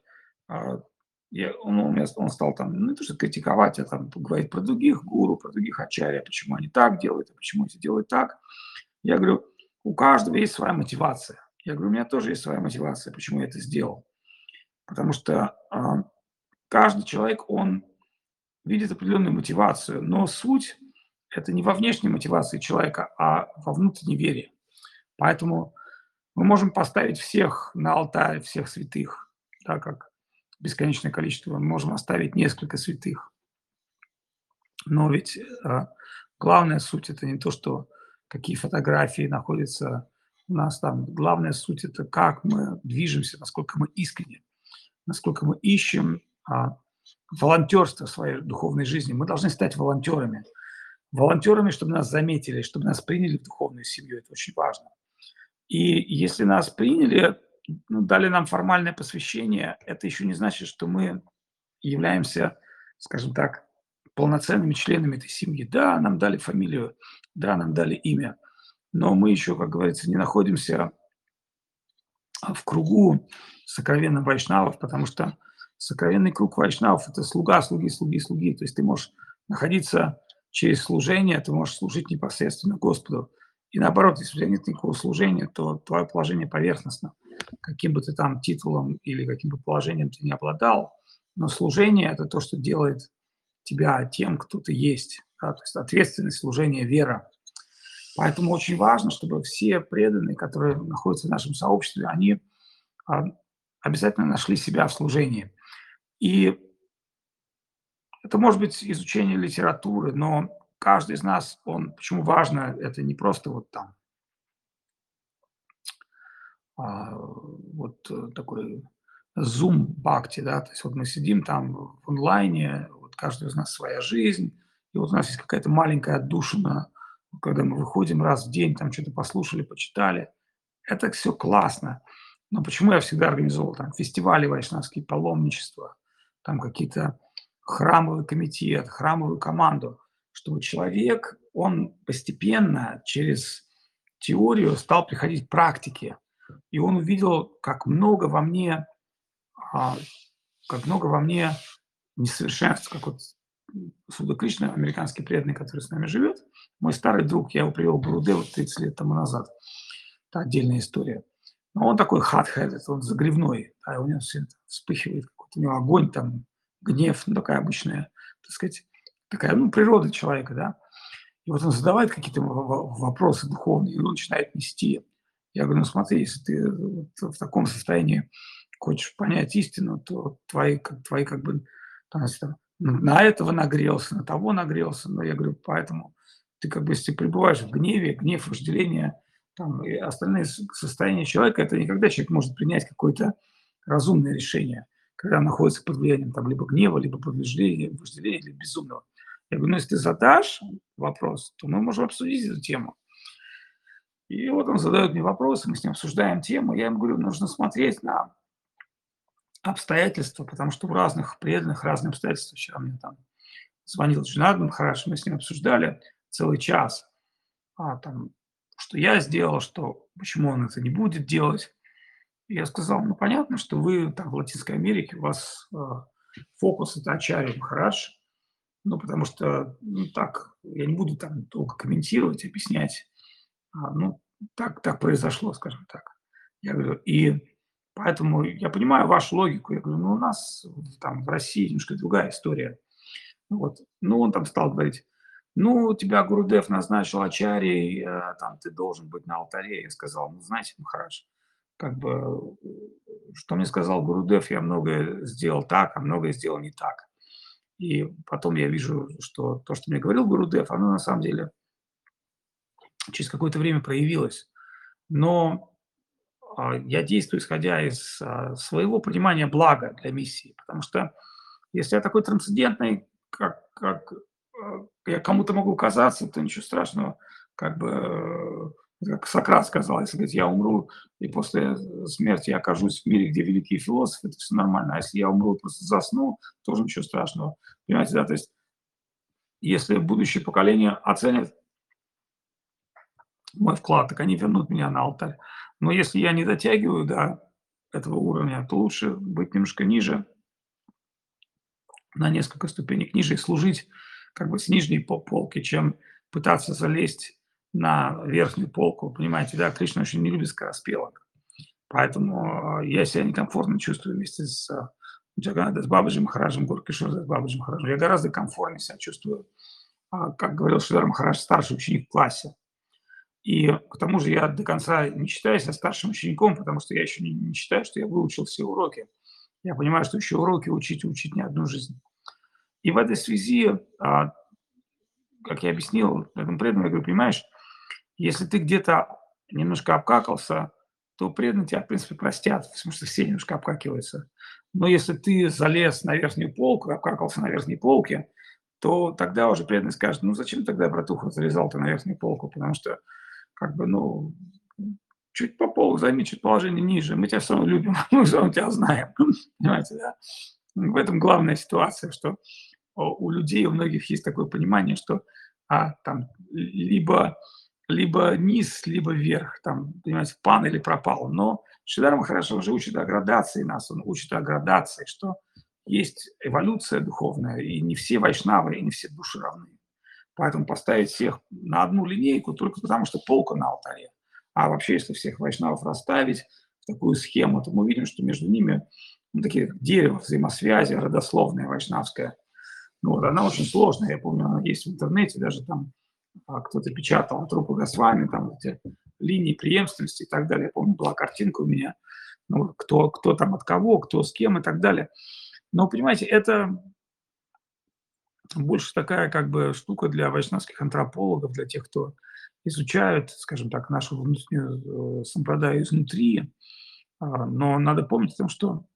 он стал там, ну, не то что критиковать, а там говорить про других гуру, про других ачарья, почему они так делают, а почему эти делают так. Я говорю, у каждого есть своя мотивация. Я говорю, у меня тоже есть своя мотивация, почему я это сделал. Потому что каждый человек, он видит определенную мотивацию, но суть – это не во внешней мотивации человека, а во внутренней вере. Поэтому Мы можем поставить всех на алтарь, всех святых, да, как бесконечное количество. Мы можем оставить несколько святых. Но ведь, главная суть — это не то, что какие фотографии находятся у нас там. Главная суть — это как мы движемся, насколько мы искренне, насколько мы ищем, волонтёрство в своей духовной жизни. Мы должны стать волонтерами. Волонтерами, чтобы нас заметили, чтобы нас приняли в духовную семью. Это очень важно. И если нас приняли, ну, дали нам формальное посвящение, это еще не значит, что мы являемся, скажем так, полноценными членами этой семьи. Да, нам дали фамилию, да, нам дали имя, но мы еще, как говорится, не находимся в кругу сокровенных вайшнавов, потому что сокровенный круг вайшнавов — это слуга, слуги, слуги, слуги. То есть ты можешь находиться через служение, ты можешь служить непосредственно Господу. И наоборот, если у тебя нет никакого служения, то твое положение поверхностно. Каким бы ты там титулом или каким бы положением ты не обладал, но служение — это то, что делает тебя тем, кто ты есть. Да? То есть ответственность, служение, вера. Поэтому очень важно, чтобы все преданные, которые находятся в нашем сообществе, они а, обязательно нашли себя в служении. И это может быть изучение литературы, но каждый из нас, он почему важно, это не просто вот там такой Zoom бхакти, да, то есть вот мы сидим там в онлайне, вот каждый из нас своя жизнь, и вот у нас есть какая-то маленькая отдушина, когда мы выходим раз в день, там что-то послушали, почитали. Это все классно. Но почему я всегда организовывал там фестивали вайшнавские, паломничества, там какие-то храмовый комитет, храмовую команду, чтобы человек, он постепенно через теорию стал приходить к практике. И он увидел, а, как много во мне несовершенств, как вот Суда Кришна, американский преданный, который с нами живет, мой старый друг, я его привел в Гурудеву 30 лет тому назад. Это отдельная история. Но он такой hot-headed, он загревной, да, у него все это вспыхивает, какой-то у него огонь там, гнев, ну, такая обычная, так сказать, такая, ну, природа человека, да. И вот он задавает какие-то вопросы духовные, и он начинает нести. Я говорю: «Ну смотри, если ты вот в таком состоянии хочешь понять истину, то твои как бы там, если там на этого нагрелся, на того нагрелся». Но я говорю: «Поэтому ты как бы, если пребываешь в гневе, гнев, вожделение, там и остальные состояния человека — это не когда человек может принять какое-то разумное решение, когда он находится под влиянием там либо гнева, либо под вожделения, либо безумного». Я говорю: «Ну, если ты задашь вопрос, то мы можем обсудить эту тему». И вот он задает мне вопросы, мы с ним обсуждаем тему. Я ему говорю: нужно смотреть на обстоятельства, потому что у разных преданных разные обстоятельства. Вчера мне там звонил Джинат Махарадж, мы с ним обсуждали целый час, там, что я сделал, что почему он это не будет делать. И я сказал: «Ну, понятно, что вы там в Латинской Америке, у вас, фокус — это Ачарья Махарадж, ну, потому что, ну, так, я не буду там долго комментировать, объяснять. Ну, так произошло, скажем так». Я говорю, и поэтому я понимаю вашу логику. Я говорю, ну, у нас там в России немножко другая история. Ну вот. Ну, он там стал говорить: «Ну, тебя Гурудев назначил ачарьей, там ты должен быть на алтаре». Я сказал: «Ну, знаете, Махарадж, как бы, что мне сказал Гурудев, я многое сделал так, а многое сделал не так. И потом я вижу, что то, что мне говорил Гурудев, оно на самом деле через какое-то время проявилось. Но я действую, исходя из своего понимания блага для миссии. Потому что если я такой трансцендентный, я кому-то могу казаться, то ничего страшного. Как бы, как Сократ сказал, если говорит, я умру, и после смерти я окажусь в мире, где великие философы, это все нормально. А если я умру и просто засну, тоже ничего страшного. Понимаете, да? То есть если будущее поколение оценит мой вклад, так они вернут меня на алтарь. Но если я не дотягиваю до этого уровня, то лучше быть немножко ниже, на несколько ступенек ниже и служить как бы с нижней полки, чем пытаться залезть на верхнюю полку. Понимаете, да, Кришна очень не любит скороспелок. Поэтому я себя некомфортно чувствую вместе с Джаганнатом, с Бабаджи Махараджем, Горкишором, с Бабаджи Махараджем. Я гораздо комфортнее себя чувствую, как говорил Шридар Махарадж, старший ученик в классе. И к тому же я до конца не считаю себя старшим учеником, потому что я еще не считаю, что я выучил все уроки. Я понимаю, что еще уроки учить и учить не одну жизнь. И в этой связи, как я объяснил этому преданному, я говорю: "Понимаешь, если ты где-то немножко обкакался, то преданные тебя, в принципе, простят, потому что все немножко обкакиваются. Но если ты залез на верхнюю полку, обкакался на верхней полке, то тогда уже преданный скажет: "Ну, зачем тогда, братуха, залезал-то на верхнюю полку? Потому что, как бы, ну, чуть по полу займи, чуть положение ниже. Мы тебя все равно любим, мы всё равно тебя знаем". Понимаете, да? В этом главная ситуация, что у людей, у многих есть такое понимание, что, там либо низ, либо верх, там, понимаете, пан или пропал. Но Шридар Махарадж, он же учит о градации нас, он учит о градации, что есть эволюция духовная, и не все вайшнавы, и не все души равны. Поэтому поставить всех на одну линейку только потому, что полка на алтаре. А вообще, если всех вайшнавов расставить в такую схему, то мы видим, что между ними, ну, такие как дерево взаимосвязи, родословная вайшнавская. Ну вот, она очень сложная. Я помню, она есть в интернете, даже там кто-то печатал трупы Госвами, там эти линии преемственности и так далее. Я помню, была картинка у меня, ну, вот кто там от кого, кто с кем и так далее. Но, понимаете, это больше такая как бы штука для вайшнавских антропологов, для тех, кто изучают, скажем так, нашу внутреннюю сампрадаю изнутри. Но надо помнить о том, что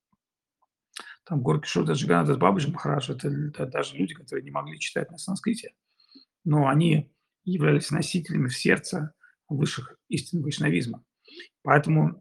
там Горкишор Джаганнатас Бабаджи Махарадж — это даже люди, которые не могли читать на санскрите, но они являлись носителями в сердце высших истин вайшнавизма. Поэтому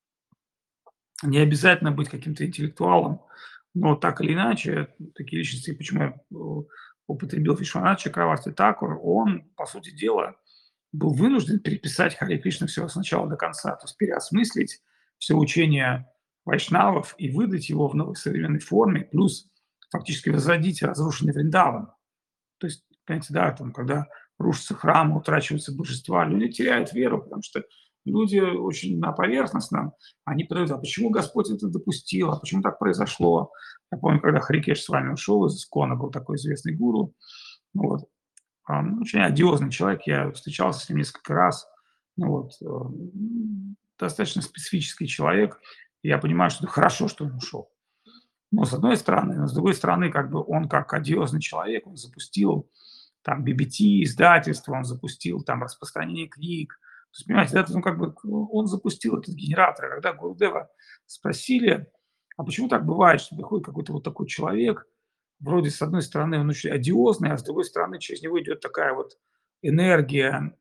не обязательно быть каким-то интеллектуалом, но так или иначе, такие личности, почему я употребил Вишванат Чакраварти Такур, он, по сути дела, был вынужден переписать Харе Кришна все с начала до конца, то есть переосмыслить все учение вайшнавов и выдать его в новой современной форме, плюс фактически возродить разрушенный Вриндаван. То есть, понимаете, да, там, когда рушатся храмы, утрачиваются божества, люди теряют веру, потому что люди очень на поверхностном, они подают: "А почему Господь это допустил? А почему так произошло?" Я помню, когда Харикеш с вами ушел из Искона, был такой известный гуру, ну вот, очень одиозный человек, я встречался с ним несколько раз, ну вот, достаточно специфический человек. И я понимаю, что это хорошо, что он ушел. Но с одной стороны, но с другой стороны, как бы он как одиозный человек, он запустил там BBT, издательство, он запустил там распространение книг. То есть, понимаете, да, ну, как бы он запустил этот генератор. Когда Гурудева спросили: "А почему так бывает, что приходит какой-то вот такой человек, вроде с одной стороны он очень одиозный, а с другой стороны через него идет такая вот энергия,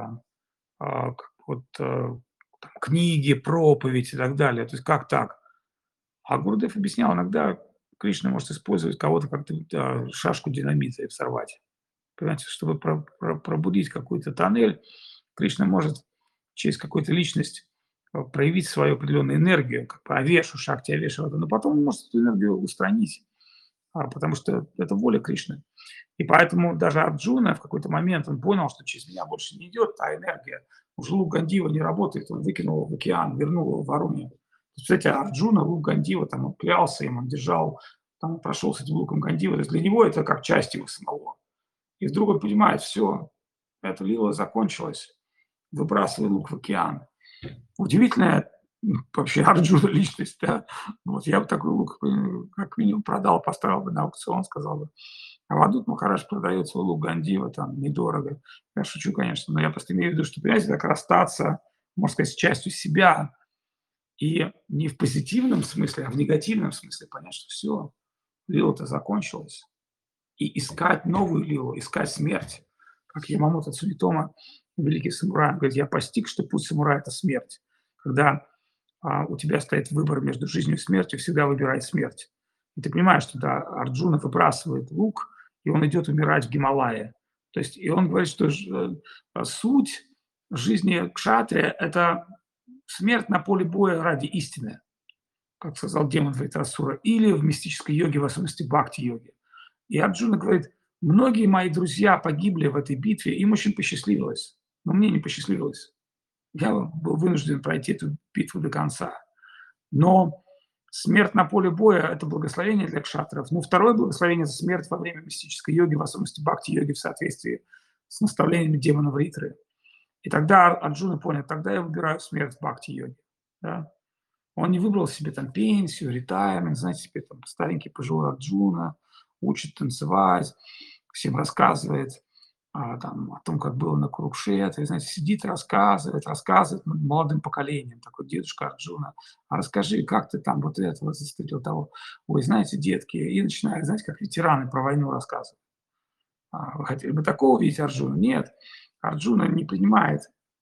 как вот, там книги, проповедь и так далее. То есть как так?" А Гурдев объяснял, иногда Кришна может использовать кого-то как шашку динамита и взорвать. Понимаете, чтобы пробудить какой-то тоннель, Кришна может через какую-то личность проявить свою определенную энергию, как бы Авешу, Шакти Авешу, но потом он может эту энергию устранить, потому что это воля Кришны. И поэтому даже Арджуна в какой-то момент он понял, что через меня больше не идет та энергия. Уже лук Гандива не работает, он выкинул его в океан, вернул его в Варуне. Кстати, Арджуна, лук Гандива, там он клялся им, он держал, там он прошел с этим луком Гандива. То есть для него это как часть его самого. И вдруг он понимает, все, эта лила закончилась, выбрасывай лук в океан. Удивительная вообще Арджуна личность, да. Вот я бы такой лук, как минимум продал, поставил бы на аукцион, сказал бы: "Авадут Махарадж продает свой лук Гандива там недорого". Я шучу, конечно, но я просто имею в виду, что, понимаете, так расстаться, можно сказать, с частью себя и не в позитивном смысле, а в негативном смысле понять, что все, лила-то закончилась. И искать новую лилу, искать смерть. Как Ямамото Цунитома, великий самурай, он говорит: "Я постиг, что путь самурая — это смерть". Когда, у тебя стоит выбор между жизнью и смертью, всегда выбирай смерть. И ты понимаешь, что да, Арджуна выбрасывает лук, и он идет умирать в Гималае. То есть и он говорит, что суть жизни кшатрия — это смерть на поле боя ради истины, как сказал демон Вритрасура, или в мистической йоге, в особенности бхакти-йоге. И Арджуна говорит: "Многие мои друзья погибли в этой битве, им очень посчастливилось, но мне не посчастливилось. Я был вынужден пройти эту битву до конца". Но смерть на поле боя — это благословение для кшатров. Но второе благословение — это смерть во время мистической йоги, в особенности бхакти-йоги, в соответствии с наставлениями демона Вритры. И тогда Арджуна понял: тогда я выбираю смерть в бхакти-йоге. Да. Он не выбрал себе там пенсию, ретайрмент, знаете, себе там старенький пожилой Арджуна, учит танцевать, всем рассказывает, там, о том, как было на Курукшетре, знаете, сидит, рассказывает молодым поколением, такой дедушка Арджуна: "А расскажи, как ты там вот этого застрелил, того? Ой, знаете, детки", и начинает, знаете, как ветераны про войну рассказывать. Вы хотели бы такого увидеть Арджуну? Нет, Арджуна не принимает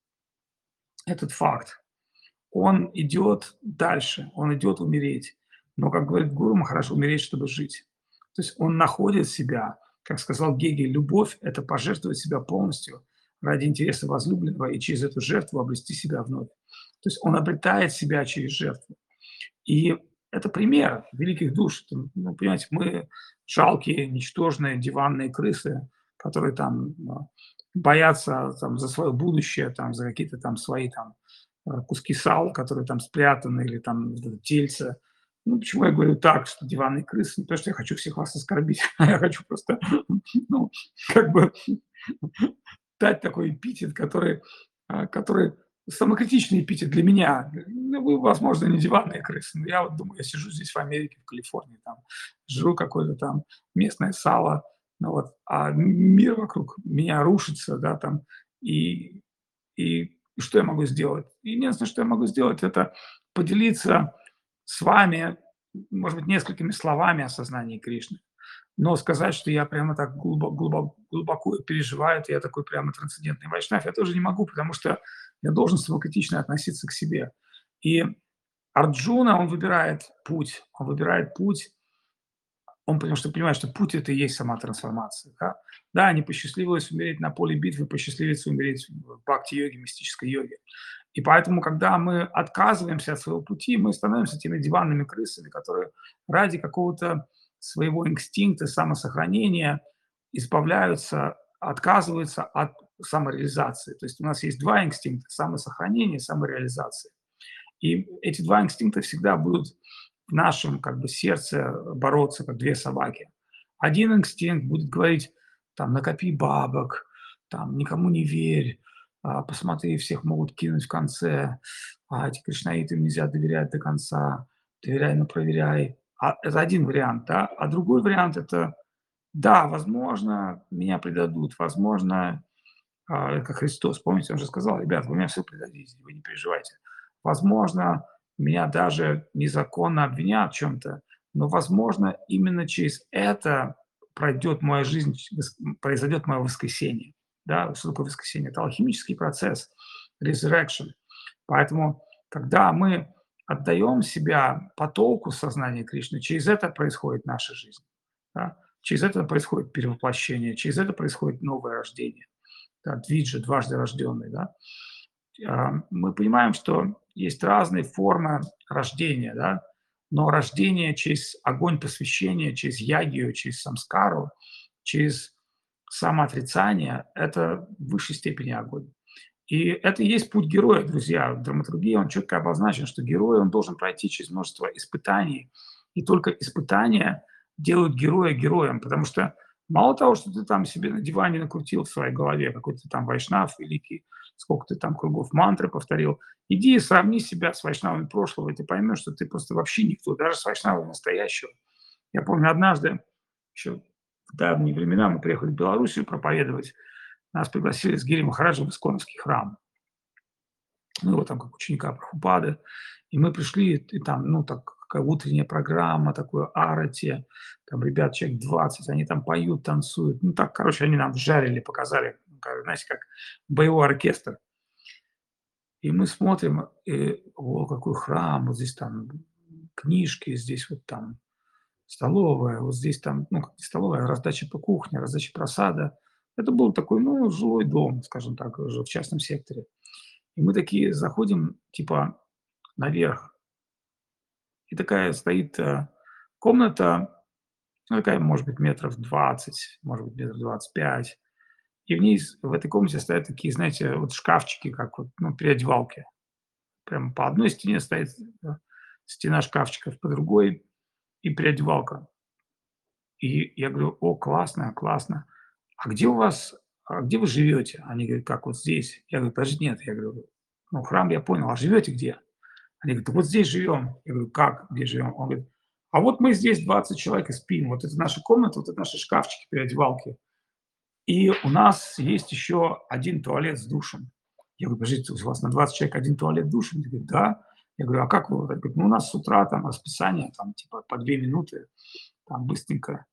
этот факт. Он идет дальше, он идет умереть. Но, как говорит Гуру Махарадж, умереть, чтобы жить. То есть он находит себя, как сказал Гегель, любовь– это пожертвовать себя полностью ради интереса возлюбленного и через эту жертву обрести себя вновь. То есть он обретает себя через жертву. И это пример великих душ. Ну, понимаете, мы жалкие, ничтожные диванные крысы, которые там боятся там, за свое будущее, там, за какие-то там свои там, куски сала, которые там спрятаны, или там вот это тельце. Ну, почему я говорю так, что диванные крысы? Не то, что я хочу всех вас оскорбить, а я хочу просто, ну, как бы дать такой эпитет, который самокритичный эпитет для меня. Ну, вы, возможно, не диванные крысы, но я вот думаю, я сижу здесь в Америке, в Калифорнии, там, жру какое-то там местное сало, ну вот, а мир вокруг меня рушится, да, там, и и что я могу сделать? Единственное, что я могу сделать- это поделиться с вами, может быть, несколькими словами о сознании Кришны. Но сказать, что я прямо так глубоко переживаю, это я такой прямо трансцендентный вайшнав, я тоже не могу, потому что я должен самокритично относиться к себе. И Арджуна, он выбирает путь, он потому что понимает, что путь- это и есть сама трансформация, да. Да, не посчастливилось умереть на поле битвы, посчастливится умереть в бхакти-йоге, мистической йоге. И поэтому, когда мы отказываемся от своего пути, мы становимся теми диванными крысами, которые ради какого-то своего инстинкта самосохранения избавляются, отказываются от самореализации. То есть у нас есть 2 инстинкта: самосохранение и самореализация. И эти 2 инстинкта всегда будут в нашем как бы сердце бороться, как 2 собаки. Один инстинкт будет говорить там: "Накопи бабок", там: "Никому не верь", "Посмотри, всех могут кинуть в конце", "Эти кришнаитам нельзя доверять до конца", "Доверяй, но проверяй". Это один вариант, да. А другой вариант- это: "Да, возможно, меня предадут, возможно, как Христос, помните, он же сказал: "Ребят, вы меня все предадите, вы не переживайте. Возможно, меня даже незаконно обвинят в чем-то, но, возможно, именно через это пройдет моя жизнь, произойдет мое воскресение". Да, что такое воскресение? Это алхимический процесс, resurrection. Поэтому, когда мы отдаем себя потоку сознания Кришны, через это происходит наша жизнь. Да? Через это происходит перевоплощение, через это происходит новое рождение, да, двиджи, дважды рожденный, да. Мы понимаем, что есть разные формы рождения, да, но рождение через огонь посвящения, через ягию, через самскару, через самоотрицание– это в высшей степени огонь. И это и есть путь героя, друзья. В драматургии он четко обозначен, что герой, он должен пройти через множество испытаний. И только испытания делают героя героем, потому что мало того, что ты там себе на диване накрутил в своей голове, какой то там вайшнав великий, сколько ты там кругов мантры повторил, иди и сравни себя с вайшнавами прошлого, и ты поймешь, что ты просто вообще никто, даже с вайшнавами настоящего. Я помню, однажды, еще в давние времена, мы приехали в Белоруссию проповедовать, нас пригласили с Гири Махараджа в Исконовский храм. Ну, его там как ученика Прабхупады. И мы пришли, и там, ну, так, какая утренняя программа, такое арати, там ребят человек 20, они там поют, танцуют. Ну, так, короче, они нам жарили, показали, ну, как, знаете, как боевой оркестр. И мы смотрим, о, какой храм, вот здесь там книжки, здесь вот там столовая, вот здесь там, ну, как не столовая, а раздача по кухне, раздача просада. Это был такой, ну, жилой дом, скажем так, уже в частном секторе. И мы такие заходим, типа, наверх, и такая стоит, комната, ну, такая, может быть, метров 20, может быть, метров 25. И вниз в этой комнате стоят такие, знаете, вот шкафчики, как вот, ну, переодевалки. Прям по одной стене стоит, стена шкафчиков, по другой и переодевалка. И я говорю: "О, классно, классно. А где у вас а где вы живете? Они говорят, как вот здесь. Я говорю, подожди, нет. Я говорю, ну, храм я понял, а живете где? Они говорят: "Да вот здесь живем". Я говорю: "Как где живем?" Он говорит: "А вот мы здесь 20 человек и спим. Вот это наша комната, вот это наши шкафчики, переодевалки. И у нас есть еще один туалет с душем". Я говорю: "Подождите, у вас на 20 человек один туалет с душем?" Они говорят: "Да". Я говорю: "А как вы вот?" Они говорят: "Ну, у нас с утра там расписание, там типа по 2 минуты, там быстренько".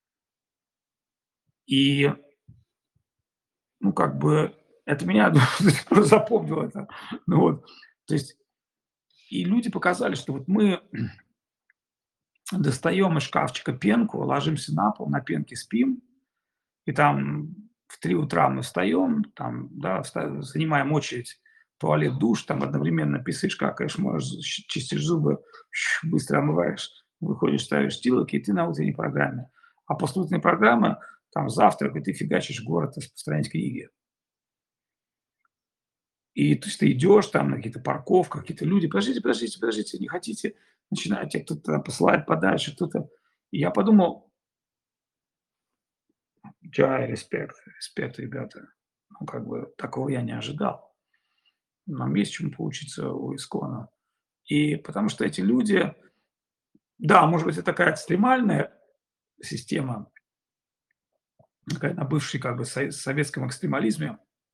И, ну, как бы это меня до сих пор запомнило это. Ну вот, то есть и люди показали, что вот мы достаем из шкафчика пенку, ложимся на пол, на пенке спим, и там в 3 утра мы встаем, там, да, занимаем очередь, туалет, душ, там одновременно писаешь, какаешь, моешь, чистишь зубы, быстро омываешь, выходишь, ставишь стилок, и ты на утренней программе. А после утренней программы там завтрак, и ты фигачишь город распространять книги. И то есть ты идешь там на какие-то парковках, какие-то люди: "Подождите, подождите, подождите, не хотите?" Начинают тебя кто-то посылает подальше, кто-то. И я подумал: "Чай, респект, респект, ребята". Ну, как бы такого я не ожидал. Нам есть чему поучиться у "Искона". И потому что эти люди, да, может быть, это такая экстремальная система, такая на бывшей как бы советском экстремализме,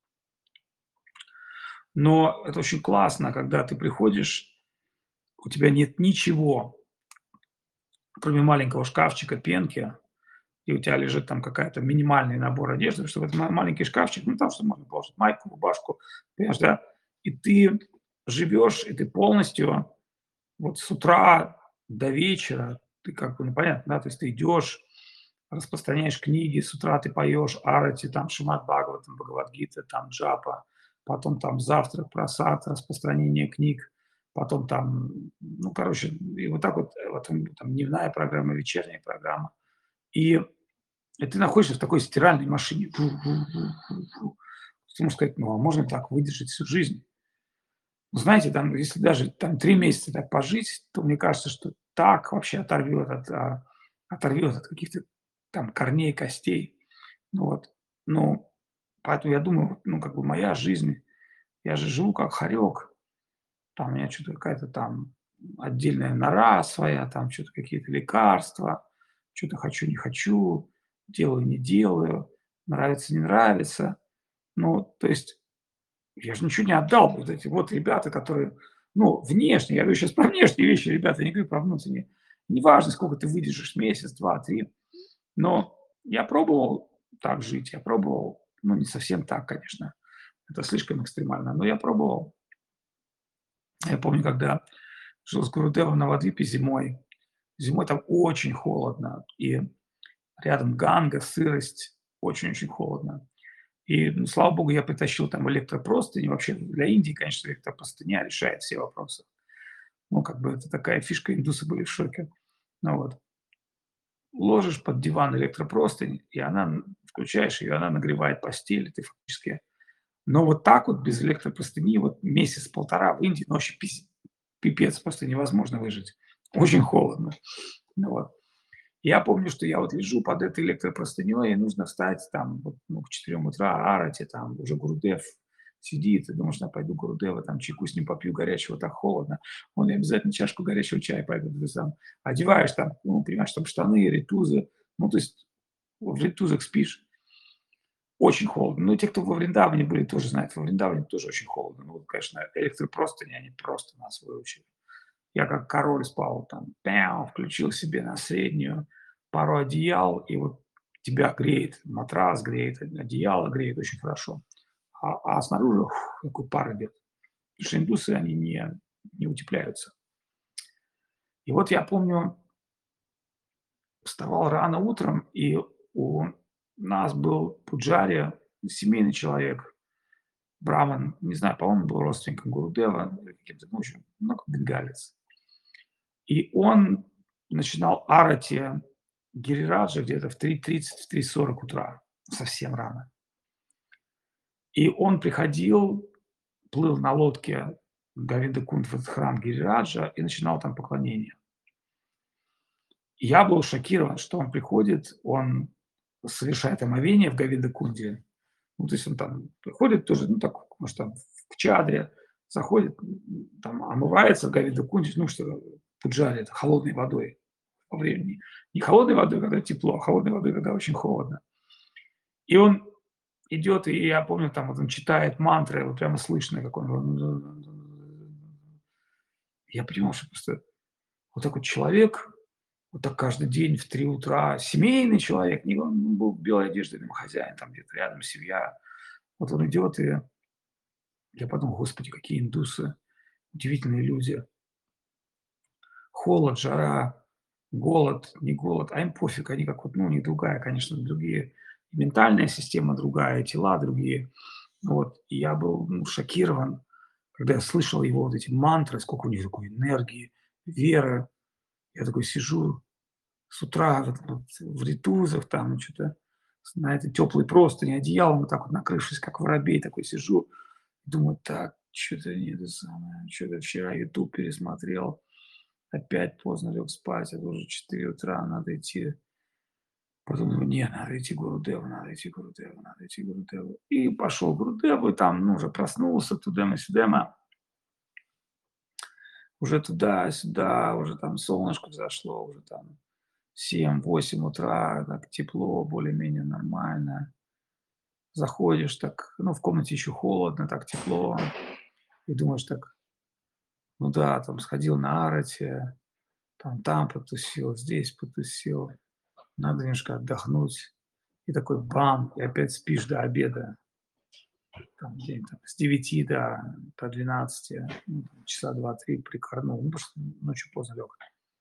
но это очень классно, когда ты приходишь, у тебя нет ничего, кроме маленького шкафчика, пенки, и у тебя лежит там какая-то минимальный набор одежды, потому что в этот маленький шкафчик, ну, там что можно положить майку, рубашку, понимаешь, да? И ты живешь, и ты полностью вот с утра до вечера, ты как бы, ну, понятно, да, то есть ты идешь, распространяешь книги, с утра ты поешь арати, там Шримад Бхагаватам, Бхагавад-гита, там джапа, потом там завтрак, просад, распространение книг, потом там, ну, короче, и вот так вот, там дневная программа, вечерняя программа. И ты находишься в такой стиральной машине. Фу. Ты можешь сказать: "Ну, а можно так выдержать всю жизнь?" Знаете, там, если даже там 3 месяца так пожить, то мне кажется, что так вообще оторвет от каких-то там корней, костей. Ну вот, ну, поэтому я думаю, вот, ну, как бы моя жизнь, я же живу как хорек. Там у меня что то какая-то там отдельная нора своя, там что то какие-то лекарства, что то хочу, не хочу, делаю, не делаю, нравится, не нравится. Ну, то есть я же ничего не отдал. Вот эти вот ребята, которые, ну, внешне, я говорю сейчас про внешние вещи, ребята, я не говорю про внутренние. Неважно, сколько ты выдержишь, месяц, 2, 3. Но я пробовал так жить, я пробовал, ну, не совсем так, конечно, это слишком экстремально, но я пробовал. Я помню, когда жил с Гурудевом на Навадвипе зимой. Зимой там очень холодно, и рядом Ганга, сырость, очень-очень холодно. И, ну, слава богу, я притащил там электропростынь. Вообще для Индии, конечно, электропростыня решает все вопросы. Ну, как бы это такая фишка, индусы были в шоке. Ну вот. Ложишь под диван электропростынь, и она, включаешь ее, она нагревает постель, и ты фактически. Но вот так вот без электропростыни вот месяц-полтора в Индии, ну, вообще пипец, просто невозможно выжить. Очень холодно. Ну вот. Я помню, что я вот лежу под этой электропростыней, и нужно встать там вот, ну, к 4 утра, арати, там уже Гурудев сидит, и думаешь: "Я пойду Гурудева, там чайку с ним попью горячего, так холодно". Он мне обязательно чашку горячего чая пойду. Ты сам одеваешь там, ну, понимаешь, там штаны, ритузы, ну, то есть в ритузах спишь. Очень холодно. Ну, те, кто во Вриндаване были, тоже знают, во Вриндаване тоже очень холодно. Ну, вот, конечно, электропростыни, они просто нас выучили. Я как король спал там, пяу, включил себе на среднюю, пару одеял, и вот тебя греет, матрас греет, одеяло греет очень хорошо. А снаружи такой пар идет. Потому что индусы, они не утепляются. И вот я помню, вставал рано утром, и у нас был пуджари, семейный человек, браман, не знаю, по-моему, был родственником Гурудева, или каким-то, ну, в общем, ну, как бенгалец. И он начинал арати Гирираджа где-то в 3:30, в 3:40 утра, совсем рано. И он приходил, плыл на лодке Говиндакунд в этот храм Гирираджа и начинал там поклонение. И я был шокирован, что он приходит, он совершает омовение в Говиндакунде, Ну, то есть он там приходит тоже, ну, так, может, там в чадре, заходит, там омывается в Говида-Кунде, ну, что в Пуджаре, это холодной водой по времени. Не холодной водой, когда тепло, а холодной водой, когда очень холодно. И он идет, и я помню, там вот он читает мантры, вот прямо слышно, как он. Я понимал, что просто вот такой человек, вот так каждый день в 3 утра, семейный человек, не он был в белой одежде, домохозяин, там где-то рядом семья. Вот он идет, и я подумал: "Господи, какие индусы, удивительные люди". Холод, жара, голод, не голод, а им пофиг. Они как вот, ну, у них другая, конечно, другие и ментальная система другая, и тела другие. Вот. И я был, ну, шокирован, когда я слышал его вот эти мантры, сколько у них такой энергии, веры. Я такой сижу с утра вот в ритузах там, что то на этой тёплой простыни, одеялом вот так вот накрывшись, как воробей, такой сижу. Думаю: "Так, что то не это самое, что то вчера "Ютуб" пересмотрел, опять поздно лег спать, это уже 4 утра, надо идти". Потом думаю: "Не, надо идти к Гурудеву, надо идти к Гурудеву, надо идти к Гурудеву". И пошел к Гурудеву, и там, ну, уже проснулся, тудема-сюдема, уже туда-сюда, уже там солнышко взошло, уже там 7-8 утра, так тепло, более-менее нормально. Заходишь так, ну, в комнате еще холодно, так тепло, и думаешь так: "Ну да, там сходил на Арате, там потусил, здесь потусил, надо немножко отдохнуть". И такой бам, и опять спишь до обеда, там день там с 9 до 12, ну, там часа 2-3 прикорнул, ну, потому что ночью поздно лег.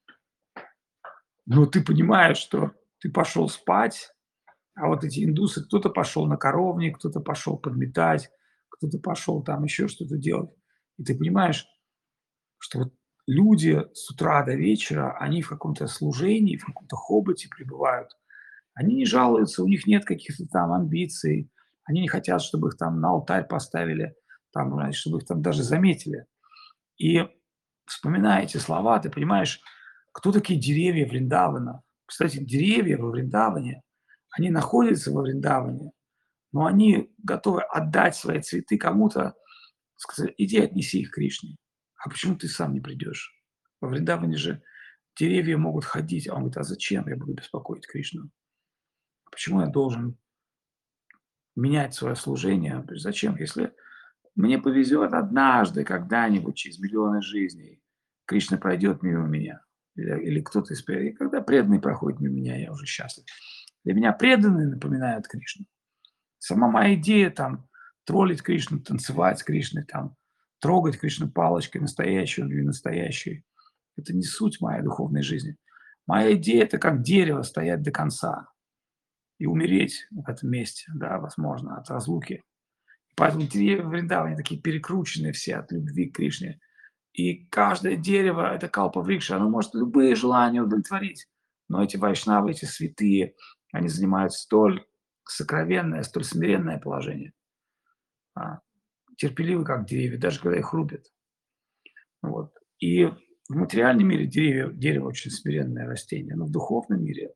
Но ты понимаешь, что ты пошел спать, а вот эти индусы, кто-то пошел на коровник, кто-то пошел подметать, кто-то пошел там еще что-то делать. И ты понимаешь, что вот люди с утра до вечера, они в каком-то служении, в каком-то хоботе пребывают. Они не жалуются, у них нет каких-то там амбиций, они не хотят, чтобы их там на алтарь поставили, там, знаешь, чтобы их там даже заметили. И вспоминая эти слова, ты понимаешь, кто такие деревья Вриндавана. Кстати, деревья во Вриндаване, они находятся во Вриндаване, но они готовы отдать свои цветы кому-то, сказать: "Иди отнеси их Кришне". А почему ты сам не придешь? Во Вриндаване же деревья могут ходить. А он говорит: "А зачем я буду беспокоить Кришну? Почему я должен менять свое служение? То есть зачем? Если мне повезет однажды, когда-нибудь, через миллионы жизней, Кришна пройдет мимо меня, или кто-то из и когда преданный проходит мимо меня, я уже счастлив. Для меня преданные напоминают Кришну. Сама моя идея там троллить Кришну, танцевать с Кришной, там, трогать Кришну палочкой, настоящую или настоящей, это не суть моей духовной жизни. Моя идея – это как дерево стоять до конца и умереть в этом месте, да, возможно, от разлуки. Поэтому деревья Вриндавана такие перекрученные все от любви к Кришне. И каждое дерево – это калпа-врикша, оно может любые желания удовлетворить. Но эти вайшнавы, эти святые, они занимают столь сокровенное, столь смиренное положение, а, терпеливы, как деревья, даже когда их рубят. Вот. И в материальном мире дерево очень смиренное растение, но в духовном мире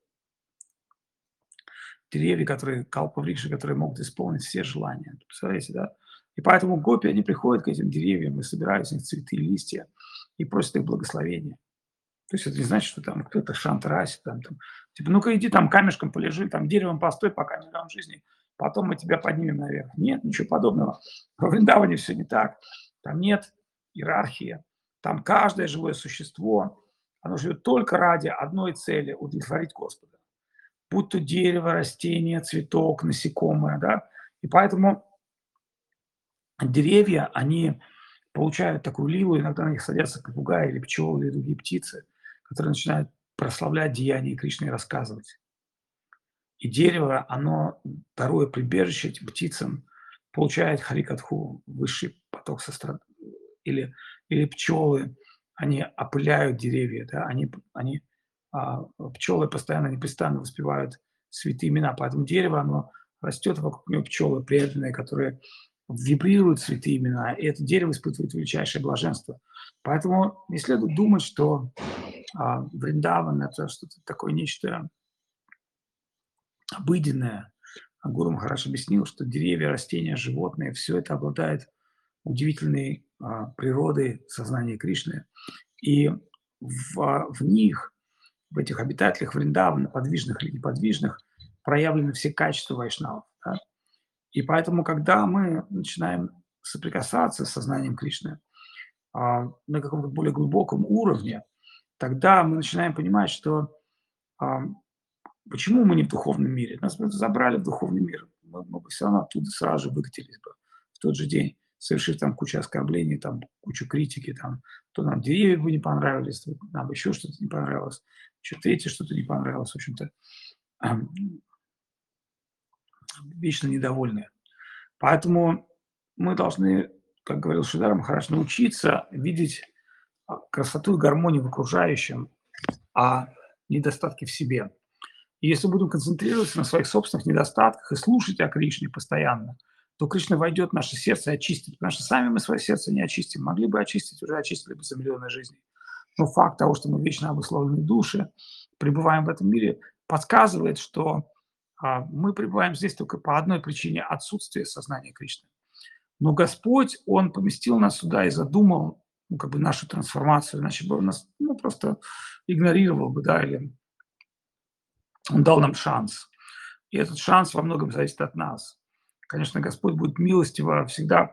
деревья, которые калпа-врикши, которые могут исполнить все желания. Представляете, да? И поэтому гопи, они приходят к этим деревьям и собирают с них цветы, листья и просят их благословения. То есть это не значит, что там кто-то шантарасит, там, типа: "Ну-ка иди там камешком полежи, там деревом постой, пока не дам жизни, потом мы тебя поднимем наверх". Нет, ничего подобного. Во Вриндаване все не так. Там нет иерархии. Там каждое живое существо, оно живет только ради одной цели – удовлетворить Господа. Будь то дерево, растение, цветок, насекомое, да. И поэтому деревья, они получают такую лилу, иногда на них садятся попугаи или пчелы, или другие птицы, которые начинают прославлять деяния Кришны и рассказывать. И дерево, оно, даруя прибежище этим птицам, получает харикатху, высший поток или, или пчелы, они опыляют деревья, да, пчелы постоянно, непрестанно воспевают святые имена, поэтому дерево, оно растет, вокруг него пчелы преданные, которые вибрируют святые имена, и это дерево испытывает величайшее блаженство. Поэтому не следует думать, что Вриндаван – это что-то такое, нечто обыденное, Гуру Махарадж объяснил, что деревья, растения, животные — все это обладает удивительной природой сознания Кришны. И в них, в этих обитателях Вриндавана, подвижных или неподвижных, проявлены все качества вайшнавов. Да? И поэтому, когда мы начинаем соприкасаться с сознанием Кришны на каком-то более глубоком уровне, тогда мы начинаем понимать, что а, почему мы не в духовном мире. Нас бы забрали в духовный мир, мы бы все равно оттуда сразу же выкатились бы в тот же день, совершив там кучу оскорблений, там кучу критики, там, то нам деревья бы не понравились, то нам бы еще что-то не понравилось, еще третье что-то не понравилось, в общем-то, ам, вечно недовольные. Поэтому мы должны, как говорил Шридар Махарадж, научиться видеть красоту и гармонию в окружающем, а недостатки в себе. И если будем концентрироваться на своих собственных недостатках и слушать о Кришне постоянно, то Кришна войдет в наше сердце и очистит. Потому что сами мы свое сердце не очистим. Могли бы очистить, уже очистили бы за миллионы жизней. Но факт того, что мы вечно обусловленные души, пребываем в этом мире, подсказывает, что мы пребываем здесь только по одной причине — отсутствия сознания Кришны. Но Господь, Он поместил нас сюда и задумал как бы нашу трансформацию, иначе бы Он нас просто игнорировал бы, да, или Он дал нам шанс. И этот шанс во многом зависит от нас. Конечно, Господь будет милостиво всегда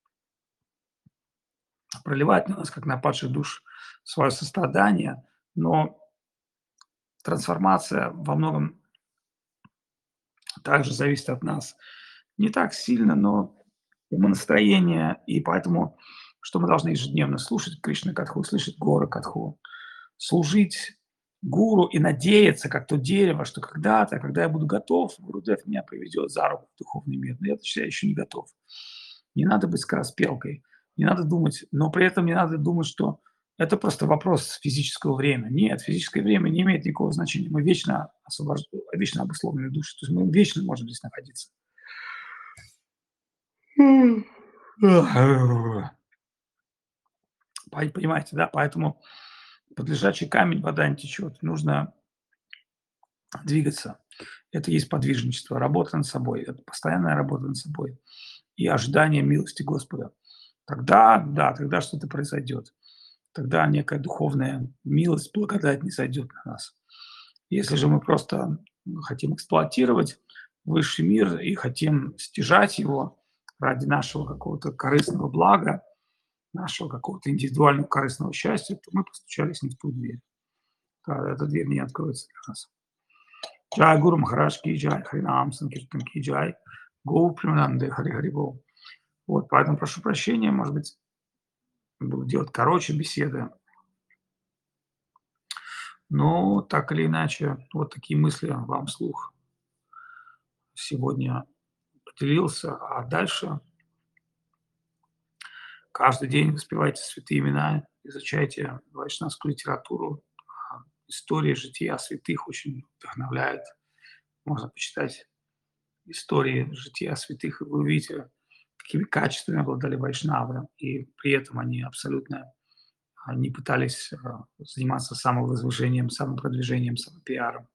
проливать на нас, как на падших душ, свое сострадание, но трансформация во многом также зависит от нас. Не так сильно, но умонастроение, и поэтому что мы должны ежедневно слушать Кришна Катху, слышать Гора Катху, служить гуру и надеяться, как то дерево, что когда-то, когда я буду готов, Гурудев меня приведет за руку в духовный мир. Но я еще не готов. Не надо быть скороспелкой, не надо думать, но при этом не надо думать, что это просто вопрос физического времени. Нет, физическое время не имеет никакого значения. Мы вечно обусловленные души, то есть мы вечно можем здесь находиться. Понимаете, да? Поэтому под лежачий камень вода не течет. Нужно двигаться. Это есть подвижничество, работа над собой, это постоянная работа над собой и ожидание милости Господа. Тогда, да, тогда что-то произойдет. Тогда некая духовная милость, благодать не сойдет на нас. Если же мы просто хотим эксплуатировать высший мир и хотим стяжать его ради нашего какого-то корыстного блага, нашего какого-то индивидуального корыстного счастья, то мы постучались не в ту дверь. Да, эта дверь не откроется для нас. Jai Guru Maharaj ki jai, Харинам Санкиртан ки jai, Гоу Примананде Хари Хари Бол. Вот, поэтому прошу прощения, может быть, буду делать короче беседы. Но так или иначе, вот такие мысли вам вслух сегодня поделился. А дальше каждый день воспевайте святые имена, изучайте вайшнавскую литературу. История жития святых очень вдохновляет. Можно почитать истории жития святых, и вы увидите, какими качествами обладали вайшнавы, и при этом они абсолютно не пытались заниматься самовозвышением, самопродвижением, самопиаром.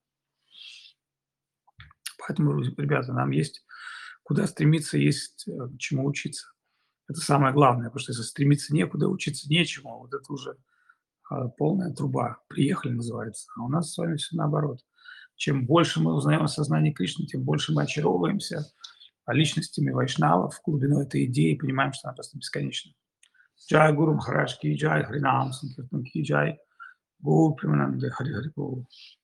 Поэтому, ребята, нам есть куда стремиться, есть чему учиться. Это самое главное, потому что если стремиться некуда, учиться нечему, вот это уже полная труба. Приехали, называется. А у нас с вами все наоборот. Чем больше мы узнаем о сознании Кришны, тем больше мы очаровываемся личностями вайшнавов, глубиной этой идеи, понимаем, что она просто бесконечна. Джай Гуру Махарадж ки джай, Харинам Санкиртан ки джай, Гуру Примананде Хари Хари Бол.